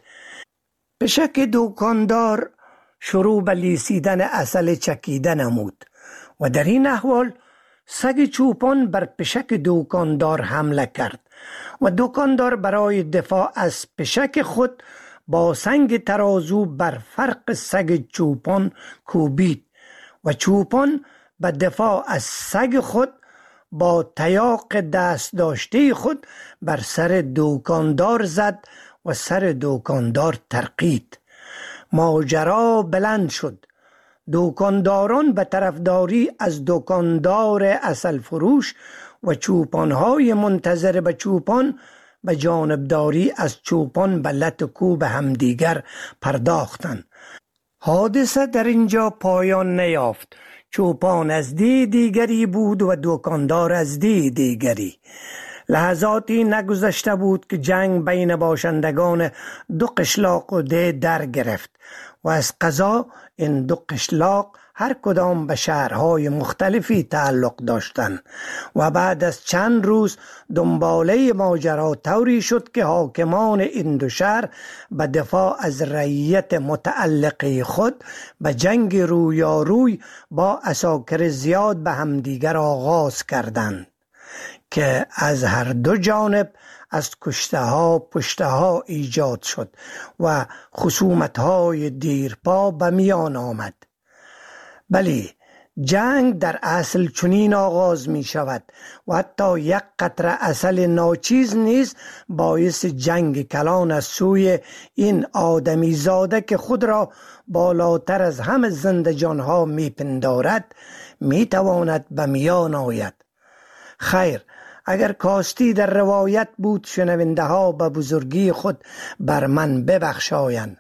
پشک دکاندار شروع به لیسیدن عسل چکیده نمود و در این احوال سگ چوپان بر پشک دکاندار حمله کرد و دکاندار برای دفاع از پشک خود با سنگ ترازو بر فرق سگ چوپان کوبید و چوپان به دفاع از سگ خود با تیاق دست داشته خود بر سر دکاندار زد و سر دکاندار ترقید. ماجرا بلند شد. دکانداران به طرفداری از دکاندار عسل فروش و چوپانهای منتظر به چوپان به جانبداری از چوپان به لت کوب همدیگر پرداختند. حادثه در اینجا پایان نیافت. چوپان از دی دیگری بود و دکاندار از دی دیگری. لحظاتی نگذشته بود که جنگ بین باشندگان دو قشلاق و ده در گرفت و از قضا این دو قشلاق هر کدام به شهرهای مختلفی تعلق داشتند و بعد از چند روز دنباله ماجرا طوری شد که حاکمان این دو شهر به دفاع از رعیت متعلقه خود به جنگ رویاروی با عساکر زیاد به همدیگر آغاز کردند که از هر دو جانب از کشته ها پشته ها ایجاد شد و خصومت های دیرپا به میان آمد. بلی جنگ در اصل چنین آغاز می شود و حتی یک قطره عسل ناچیز نیز باعث جنگ کلان از سوی این آدمی زاده که خود را بالاتر از همه زنده جانها می پندارد می تواند به میان آید. خیر، اگر کاستی در روایت بود شنونده ها به بزرگی خود بر من ببخشایند.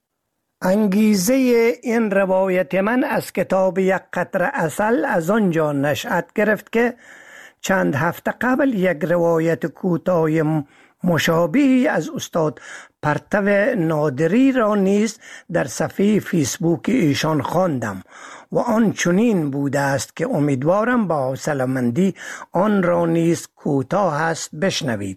انگیزه این روایت من از کتاب یک قطره عسل از آنجا نشأت گرفت که چند هفته قبل یک روایت کوتاه مشابهی از استاد پرتو نادری را نیز در صفحه فیسبوک ایشان خواندم و آن چنین بوده است که امیدوارم با حوصله‌مندی آن را نیز کوتاه است بشنوید.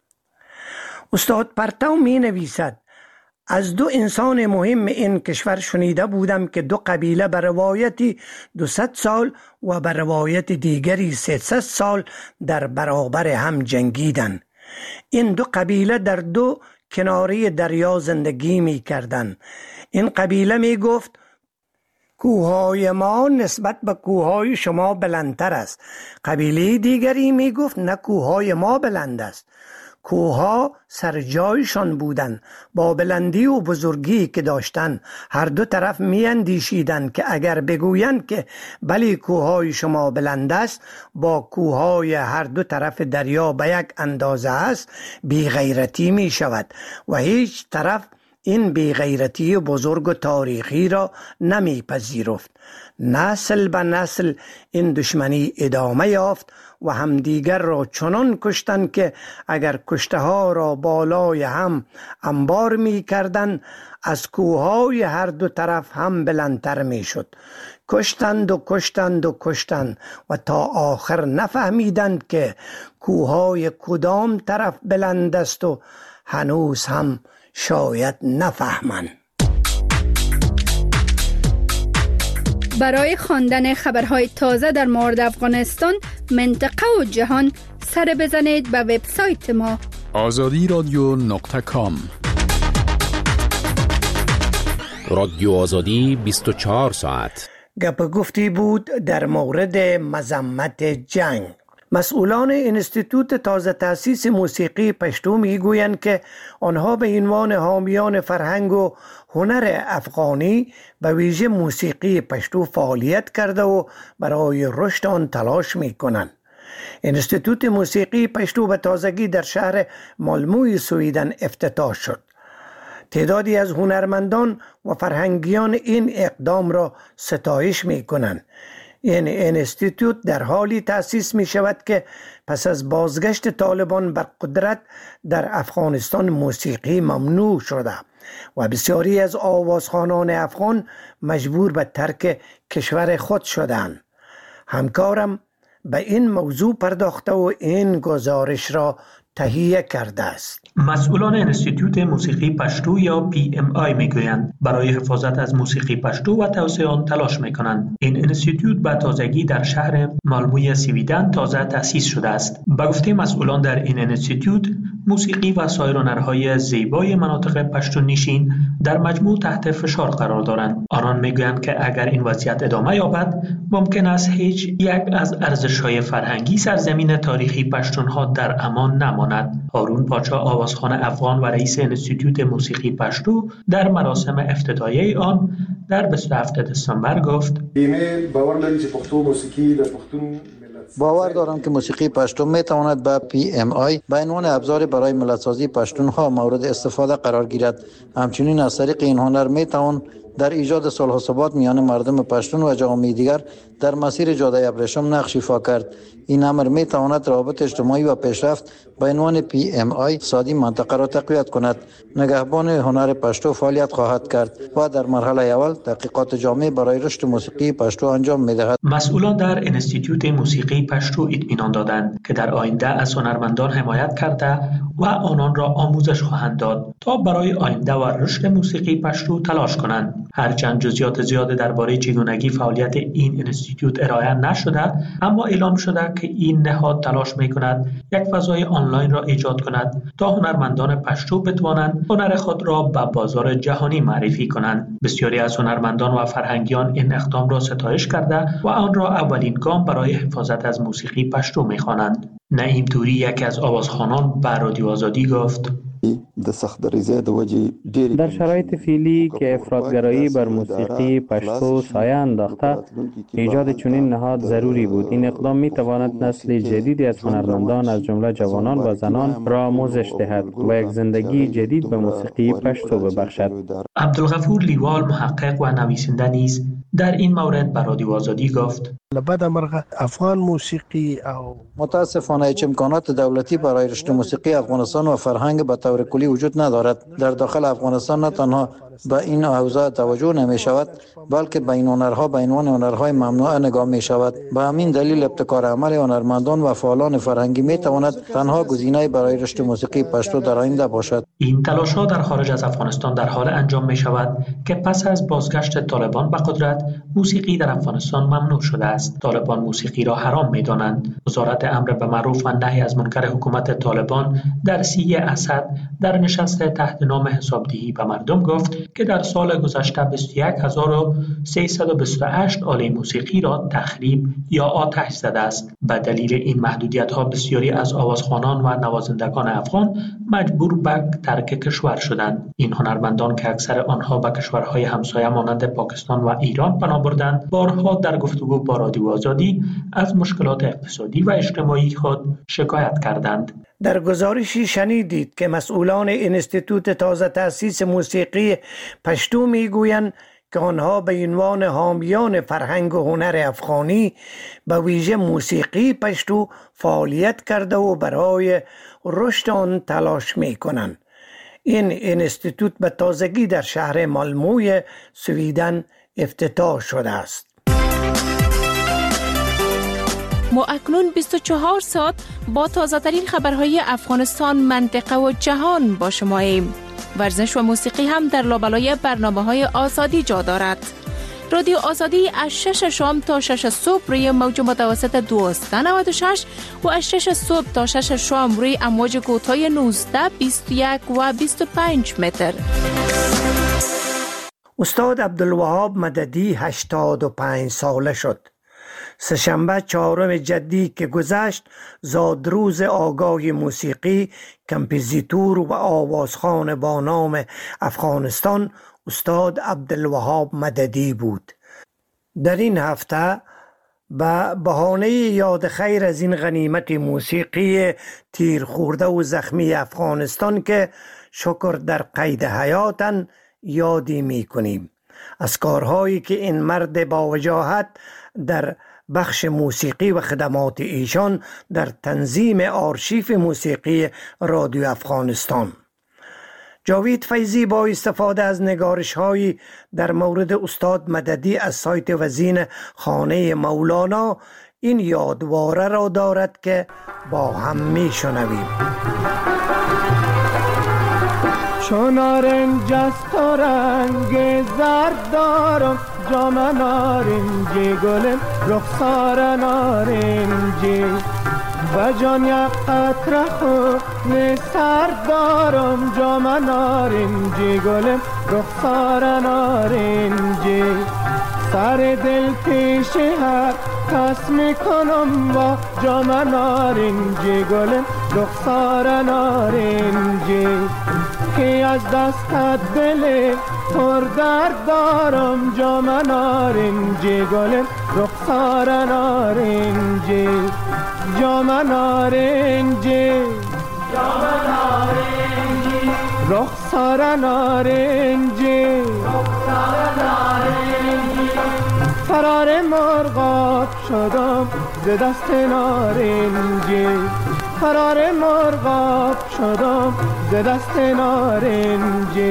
استاد پرتو می نویسد: از دو انسان مهم این کشور شنیده بودم که دو قبیله به روایتی دویست سال و به روایت دیگری سیصد سال در برابر هم جنگیدند. این دو قبیله در دو کناری دریا زندگی می کردن. این قبیله می گفت کوههای ما نسبت به کوههای شما بلندتر است. قبیله دیگری می گفت نه، کوههای ما بلند است. کوهها سر جایشان بودند. با بلندی و بزرگی که داشتند هر دو طرف می اندیشیدند که اگر بگویند که بلی کوههای شما بلند است، با کوههای هر دو طرف دریا به یک اندازه است، بی غیرتی می شود و هیچ طرف این بی‌غیرتی بزرگ و تاریخی را نمی پذیرفت. نسل به نسل این دشمنی ادامه یافت و همدیگر را چنان کشتند که اگر کشته ها را بالای هم انبار می کردند، از کوههای هر دو طرف هم بلندتر می شد. کشتند و کشتند و کشتند و تا آخر نفهمیدند که کوههای کدام طرف بلند است و هنوز هم شاید نفهمند. برای خواندن خبرهای تازه در مورد افغانستان، منطقه و جهان، سر بزنید به وبسایت ما آزادی رادیو نقطه کام. رادیو آزادی بیست و چهار ساعت. گپ گفتی بود در مورد مذمت جنگ. مسئولان انستیتوت تازه تأسیس موسیقی پشتو میگویند که آنها به عنوان حامیان فرهنگ و هنر افغانی به ویژه موسیقی پشتو فعالیت کرده و برای رشد آن تلاش میکنند. انستیتوت موسیقی پشتو به تازگی در شهر مالموی سویدن افتتاح شد. تعدادی از هنرمندان و فرهنگیان این اقدام را ستایش میکنند. این انستیتوت در حالی تأسیس می شود که پس از بازگشت طالبان بر قدرت در افغانستان موسیقی ممنوع شده و بسیاری از آوازخوانان افغان مجبور به ترک کشور خود شدند. همکارم به این موضوع پرداخته و این گزارش را تهیه کرده است. مسئولان انستیتوت موسیقی پشتو یا پی ام آی میگویند برای حفاظت از موسیقی پشتو و توسعه آن تلاش میکنند. این انستیتوت به تازگی در شهر مالموی سویدن تازه تأسیس شده است. به گفته مسئولان در این انستیتوت، موسیقی و سایر هنرهای زیبای مناطق پشتو نشین در مجموع تحت فشار قرار دارند. آنان میگویند که اگر این وضعیت ادامه یابد، ممکن است هیچ یک از ارزش‌های فرهنگی سرزمین تاریخی پشتونها در امان نماند. هارون پاچا آوازخوان افغان و رئیس انستیتوت موسیقی پشتو در مراسم افتتاحیه آن در بیست و هفتم دسامبر گفت: باور دارم که موسیقی پشتو می تواند به پی ام آی به عنوان ابزاری برای ملت‌سازی پشتونها مورد استفاده قرار گیرد. همچنین از طریق این هنر می توان در ایجاد صلح و ثبات میان مردم پشتون و جوامع دیگر در مسیر جاده ابریشم نقش ایفا کرد. این امر می تواند روابط اجتماعی و پیشرفت به عنوان پی ام آی سادی منطقه را تقویت کند. نگهبان هنر پشتو فعالیت خواهد کرد و در مرحله اول تحقیقات جامع برای رشد موسیقی پشتو انجام می دهد. مسئولان در انستیتوت موسیقی پشتو اطمینان دادند که در آینده از هنرمندان حمایت کرده و آنان را آموزش خواهند داد تا برای آینده و رشد موسیقی پشتو تلاش کنند. هرچند جزئیات زیاد درباره چگونگی فعالیت این انستیتوت ارائه نشده، اما اعلام شده که این نهاد تلاش می‌کند یک فضای آنلاین را ایجاد کند تا هنرمندان پشتو بتوانند هنر خود را به بازار جهانی معرفی کنند. بسیاری از هنرمندان و فرهنگیان این اقدام را ستایش کرده و آن را اولین گام برای حفاظت از موسیقی پشتو می‌خوانند. نعیم توری، یکی از آوازخوانان، به رادیو آزادی گفت: در شرایط فعلی که افراطگرایی بر موسیقی پشتو سایه انداخته، ایجاد چنین نهاد ضروری بود. این اقدام می تواند نسل جدیدی از هنرمندان از جمله جوانان و زنان را آموزش دهد و یک زندگی جدید به موسیقی پشتو ببخشد. عبدالغفور لیوال، محقق و نویسنده نیز در این مورد به رادیو آزادی گفت: افغان موسیقی او متاسفانه هیچ امکانات دولتی برای رشد موسیقی افغانستان و فرهنگ به طور کلی وجود ندارد. در داخل افغانستان نه تنها به این حوزه توجه نمی شود، بلکه به این هنرها به عنوان هنرهای ممنوعه نگاه می شود. به همین دلیل ابتکار عمل هنرمندان و فعالان فرهنگی می تواند تنها گزینه برای رشد موسیقی پشتو در آینده باشد. این تلاش‌ها در خارج از افغانستان در حال انجام می شود که پس از بازگشت طالبان به قدرت، موسیقی در افغانستان ممنوع شده است. است. طالبان موسیقی را حرام می‌دانند. وزارت امر به معروف و نهی از منکر حکومت طالبان در سیه اسد در نشست تحت نام حسابدهی به مردم گفت که در سال گذشته بیست و یک هزار و سیصد و بیست و هشت آله موسیقی را تخریب یا آتش زده است. به دلیل این محدودیت‌ها بسیاری از آوازخوانان و نوازندگان افغان مجبور به ترک کشور شدند. این هنرمندان که اکثر آنها به کشورهای همسایه مانند پاکستان و ایران پناه بردند، بارها در گفتگو با رادیو آزادی از مشکلات اقتصادی و اجتماعی خود شکایت کردند. در گزارشی شنیدید که مسئولان انستیتوت تازه تأسیس موسیقی پشتو میگویند که آنها به عنوان حامیان فرهنگ و هنر افغانی به ویژه موسیقی پشتو فعالیت کرده و برای رشد آن تلاش میکنند. این انستیتوت به تازگی در شهر مالموی سویدن افتتاح شده است. ما اکنون بیست و چهار ساعت با تازه ترین خبرهای افغانستان، منطقه و جهان با شما ایم. ورزش و موسیقی هم در لابلای برنامه‌های آزادی جا دارد. رادیو آزادی از شش شام تا شش صبح روی موج متوسط دویست و نود و شش و از شش صبح تا شش شام روی امواج کوتاه نوزده، بیست و یک و بیست و پنج متر. استاد عبدالوهاب مددی هشتاد و پنج ساله شد. سه‌شنبه چهارم جدی که گذشت زادروز آگاه موسیقی، کمپوزیتور و آوازخوان با نام افغانستان استاد عبدالوهاب مددی بود. در این هفته به بهانه یاد خیر از این غنیمت موسیقی تیر خورده و زخمی افغانستان که شکر در قید حیاتن یادی می کنیم از کارهایی که این مرد با وجاهت در بخش موسیقی و خدمات ایشان در تنظیم آرشیف موسیقی رادیو افغانستان. جاوید فیضی با استفاده از نگارش‌هایی در مورد استاد مددی از سایت وزین خانه مولانا این یادواره را دارد که با هم می‌شنویم. چون نارنج است و رنگ زرد دارم، جام نارنجی گلم رخسار نارنجی، و جان یک قطره خون سرد دارم، جام نارنجی گلم رخسار نارنجی، سر دل پیش هر کس میکنم با جام نارنجی گلم رخسار نارنجی، که از دستت دل پر درد دارم، جام نارنجی گلم رخسار نارنجی، جام نارنجی جام نارنجی رخسار نارنجی رخسار نارنجی، فرار مرغاب شدم ز دست نارنجی، فرار مرغاب شدم ز دست نارنجی.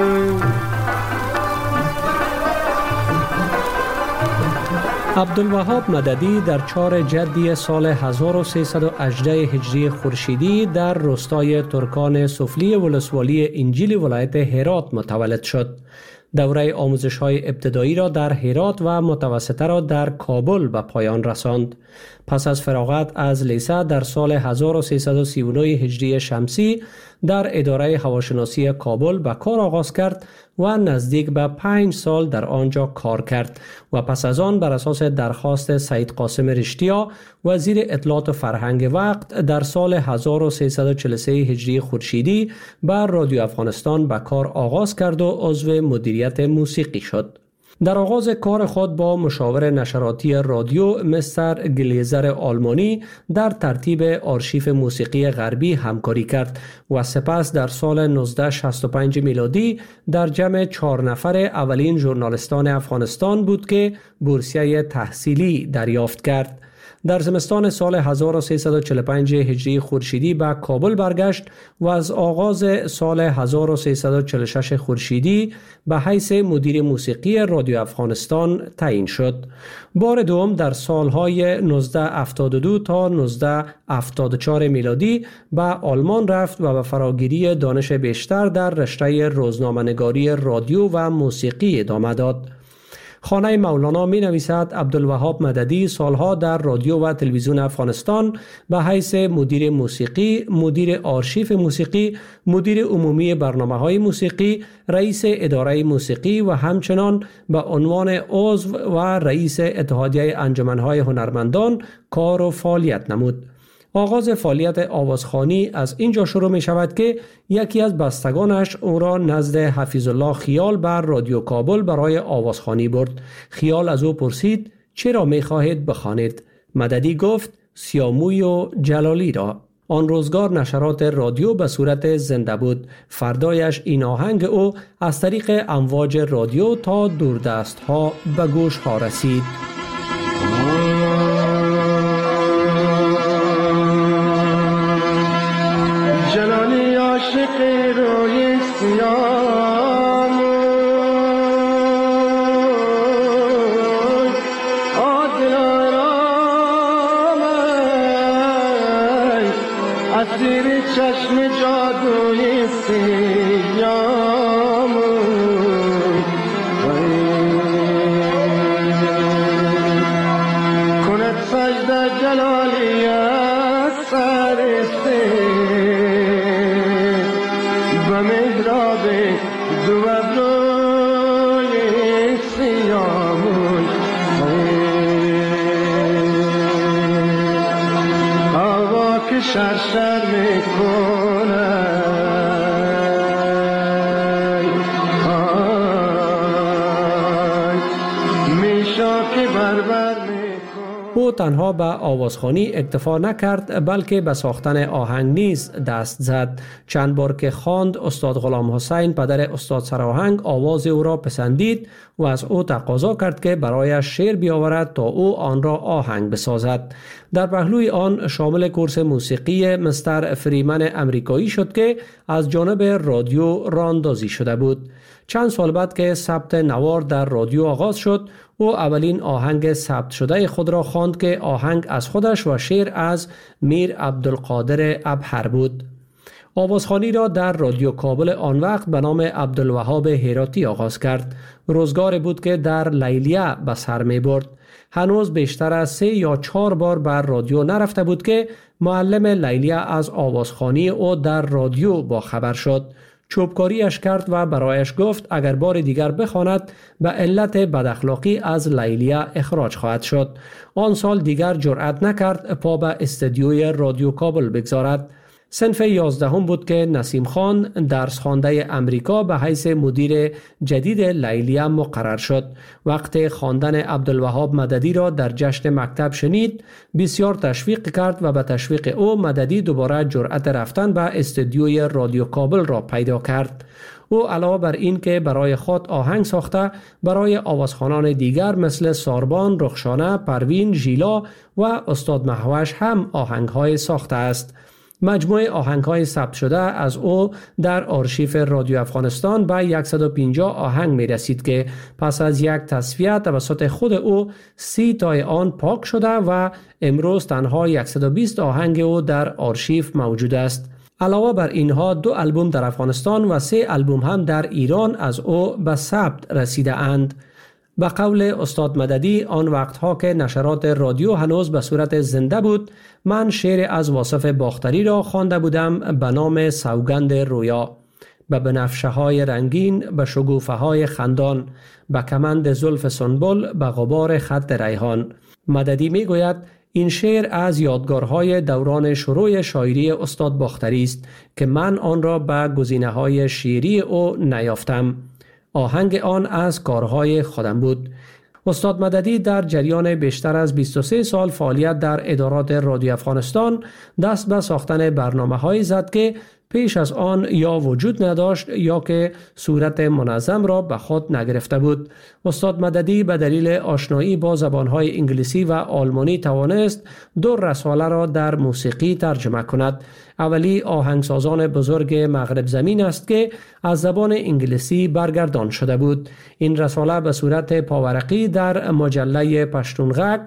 عبدالوهاب مددی در چهار جدی سال هزار و سیصد و هجده هجری خورشیدی در روستای ترکان سفلی ولسوالی انجیل ولایت هرات متولد شد. دوره آموزش‌های ابتدایی را در هرات و متوسطه را در کابل به پایان رساند. پس از فراغت از لیسه در سال هزار و سیصد و سی و نه هجری شمسی در اداره هواشناسی کابل به کار آغاز کرد و نزدیک به پنج سال در آنجا کار کرد و پس از آن بر اساس درخواست سید قاسم رشتیا وزیر اطلاعات و فرهنگ وقت در سال هزار و سیصد و چهل و سه هجری خورشیدی بر رادیو افغانستان به کار آغاز کرد و عضو مدیریت موسیقی شد. در آغاز کار خود با مشاور نشراتی رادیو مستر گلیزر آلمانی در ترتیب آرشیف موسیقی غربی همکاری کرد و سپس در سال نوزده شصت و پنج میلادی در جمع چهار نفر اولین ژورنالیستان افغانستان بود که بورسیه تحصیلی دریافت کرد. در زمستان سال هزار و سیصد و چهل و پنج هجری خورشیدی به کابل برگشت و از آغاز سال هزار و سیصد و چهل و شش خورشیدی به حیث مدیر موسیقی رادیو افغانستان تعیین شد. بار دوم در سالهای نوزده هفتاد و دو تا نوزده هفتاد و چهار میلادی به آلمان رفت و به فراگیری دانش بیشتر در رشته روزنامه‌نگاری رادیو و موسیقی ادامه داد. خانه مولانا می نویسد عبدالوهاب مددی سالها در رادیو و تلویزیون افغانستان به حیث مدیر موسیقی، مدیر آرشیف موسیقی، مدیر عمومی برنامه‌های موسیقی، رئیس اداره موسیقی و همچنان به عنوان عضو و رئیس اتحادیه انجمن‌های هنرمندان کار و فعالیت نمود. آغاز فعالیت آوازخوانی از اینجا شروع می شود که یکی از بستگانش او را نزد حفیظ الله خیال بر رادیو کابل برای آوازخوانی برد. خیال از او پرسید چرا می خواهید بخوانید؟ مددی گفت سیاموی و جلالی را. آن روزگار نشرات رادیو به صورت زنده بود. فردایش این آهنگ او از طریق امواج رادیو تا دوردست ها به گوش ها رسید. جلالی عاشق روی سیام عادل آرام اسیر چشم جادوی سیام کند سجده جلالی از سر سیام دو ابروی سیامون هوا که شرشر میکنه میشا که بربر او تنها به آوازخوانی اکتفا نکرد بلکه به ساختن آهنگ نیز دست زد. چند بار که خواند استاد غلام حسین پدر استاد سرآهنگ آواز او را پسندید و از او تقاضا کرد که برایش شعر بیاورد تا او آن را آهنگ بسازد. در پهلوی آن شامل کورس موسیقی مستر فریمن امریکایی شد که از جانب رادیو راندازی شده بود. چند سال بعد که ثبت نوار در رادیو آغاز شد، او اولین آهنگ ثبت شده خود را خواند که آهنگ از خودش و شعر از میر عبدالقادر ابهر بود. آوازخوانی را در رادیو کابل آن وقت به نام عبدالوهاب هراتی آغاز کرد. روزگاری بود که در لیلیه به سر می برد. هنوز بیشتر از سه یا چهار بار بر رادیو نرفته بود که معلم لیلیه از آوازخوانی او در رادیو با خبر شد. چوبکاریش کرد و برایش گفت اگر بار دیگر بخواند به علت بداخلاقی از لیلیه اخراج خواهد شد. آن سال دیگر جرأت نکرد پا به استدیوی رادیو کابل بگذارد. صنف یازدهم بود که نسیم خان درس خوانده امریکا به حیث مدیر جدید لیلیه مقرر شد. وقت خواندن عبدالوهاب مددی را در جشن مکتب شنید، بسیار تشویق کرد و به تشویق او مددی دوباره جرأت رفتن به استدیوی رادیو کابل را پیدا کرد. او علاوه بر این که برای خود آهنگ ساخته، برای آوازخوانان دیگر مثل ساربان، رخشانه، پروین، ژیلا و استاد مهوش هم آهنگ‌های ساخته است. مجموعه آهنگ‌های ثبت شده از او در آرشیف رادیو افغانستان به صد و پنجاه آهنگ می رسید که پس از یک تصفیه توسط خود او سی تای آن پاک شده و امروز تنها صد و بیست آهنگ او در آرشیف موجود است. علاوه بر اینها دو البوم در افغانستان و سه البوم هم در ایران از او به ثبت رسیده اند. به قول استاد مددی آن وقتها که نشرات رادیو هنوز به صورت زنده بود، من شعر از واصف باختری را خوانده بودم به نام سوگند رویا. به بنفشه های رنگین، به شگوفه های خندان، به کمند زلف سنبل، به غبار خط ریحان. مددی می گوید این شعر از یادگارهای دوران شروع شاعری استاد باختری است که من آن را به گزینه‌های شعری او نیافتم. آهنگ آن از کارهای خودم بود. استاد مددی در جریان بیشتر از بیست و سه سال فعالیت در ادارات رادیو افغانستان دست به ساختن برنامه‌هایی زد که پیش از آن یا وجود نداشت یا که صورت منظم را به خود نگرفته بود. استاد مددی به دلیل آشنایی با زبانهای انگلیسی و آلمانی توانست دو رساله را در موسیقی ترجمه کند. اولی آهنگسازان بزرگ مغرب زمین است که از زبان انگلیسی برگردان شده بود. این رساله به صورت پاورقی در مجله پشتونغک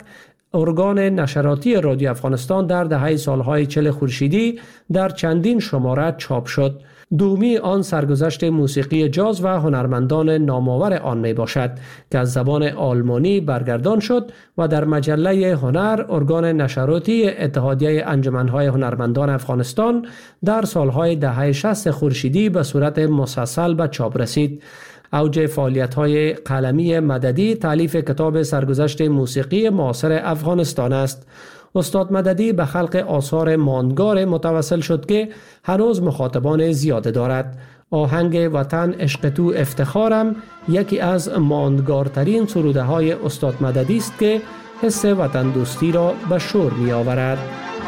ارگان نشراتی رادیو افغانستان در دهه سالهای چهل خورشیدی در چندین شماره چاپ شد. دومی آن سرگذشت موسیقی جاز و هنرمندان نامآور آن می باشد که از زبان آلمانی برگردان شد و در مجله هنر ارگان نشراتی اتحادیه انجمنهای هنرمندان افغانستان در سالهای دهه شصت خورشیدی به صورت مسلسل به چاپ رسید. اوج فعالیت‌های قلمی مددی تالیف کتاب سرگذشت موسیقی معاصر افغانستان است. استاد مددی به خلق آثار ماندگار متوسل شد که هنوز مخاطبان زیاده دارد. آهنگ وطن عشق تو افتخارم یکی از ماندگارترین سروده های استاد مددی است که حس وطن دوستی را به شور می آورد.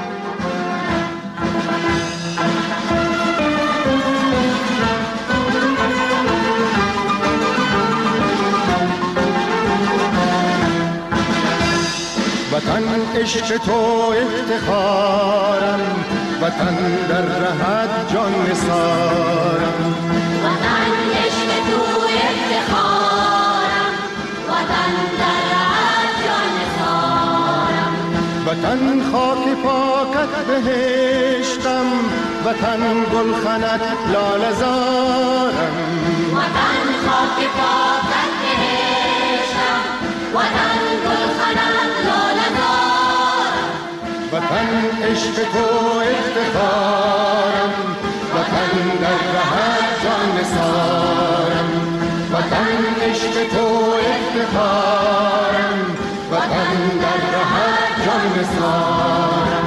وطن عشق تو افتخارم، وطن در رهت جان نثارم. وطن عشق تو افتخارم، وطن در رهت جان نثارم. وطن خاک پاکت بهشتم، وطن گلخنت لاله زارم. وطن خاک پاکت بهشتم، وطن گلخنت لاله زارم. وطن عشق تو افتخارم، وطن در رهت جان نثارم. وطن عشق تو افتخارم، وطن در رهت جان نثارم.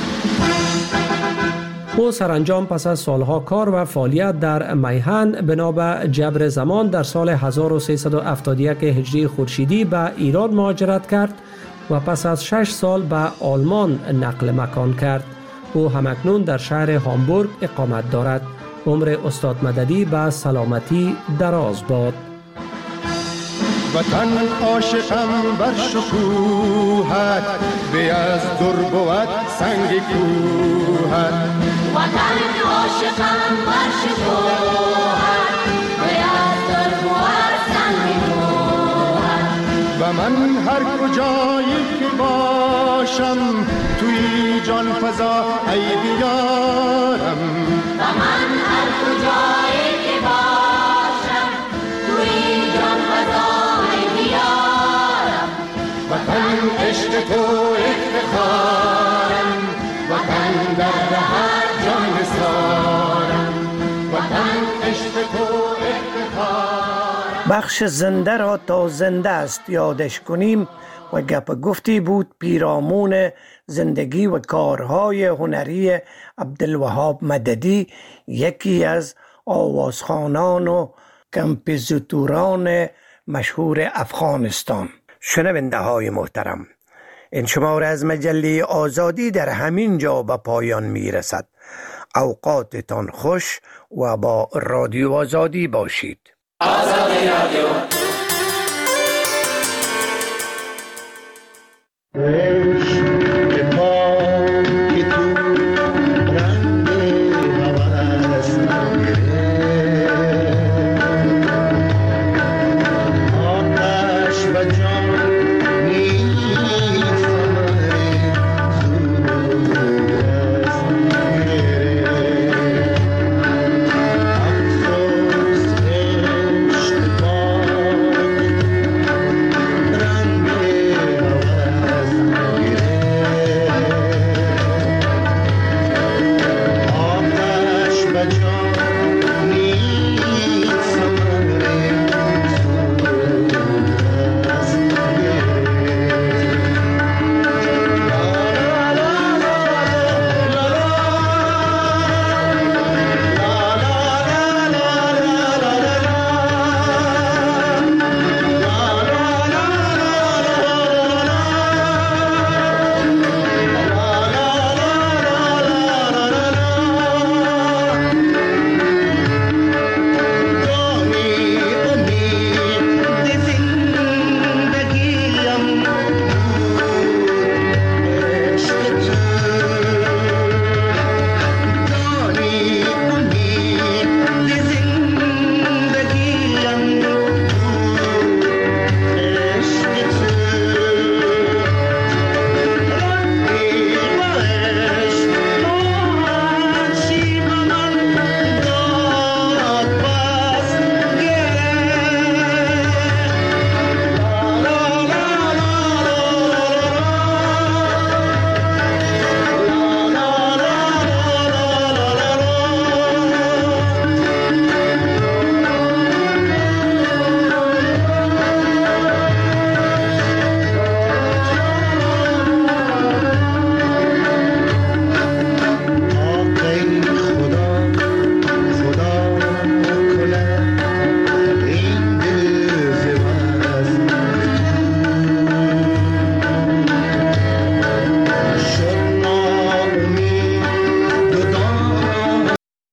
او سرانجام پس از سالها کار و فعالیت در میهن بنا به جبر زمان در سال هزار و سیصد و هفتاد و یک هجری خورشیدی به ایران مهاجرت کرد و پس از شش سال به آلمان نقل مکان کرد. او همکنون در شهر هامبورگ اقامت دارد. عمر استاد مددی به سلامتی دراز باد. وطن عاشقم بر شکوهت، به از در بود سنگ کوهت. وطن عاشقم بر شکوهت، به از در بود سنگ کوهت. و من هر کجایی که باشم توی جان فضا ای بیارم. و من هر کجایی که باشم توی جان فضا ای بیارم. وطن عشق تو افتخارم، وطن در رهت جان نثارم. وطن عشق تو افتخارم. بخش زنده را تا زنده است یادش کنیم و گپ گفتی بود پیرامون زندگی و کارهای هنری عبدالوهاب مددی، یکی از آوازخوانان و کمپوزیتوران مشهور افغانستان. شنونده های محترم، این شماره از مجله آزادی در همین جا به پایان می رسد. اوقاتتان خوش و با رادیو آزادی باشید. آزادی رادیو.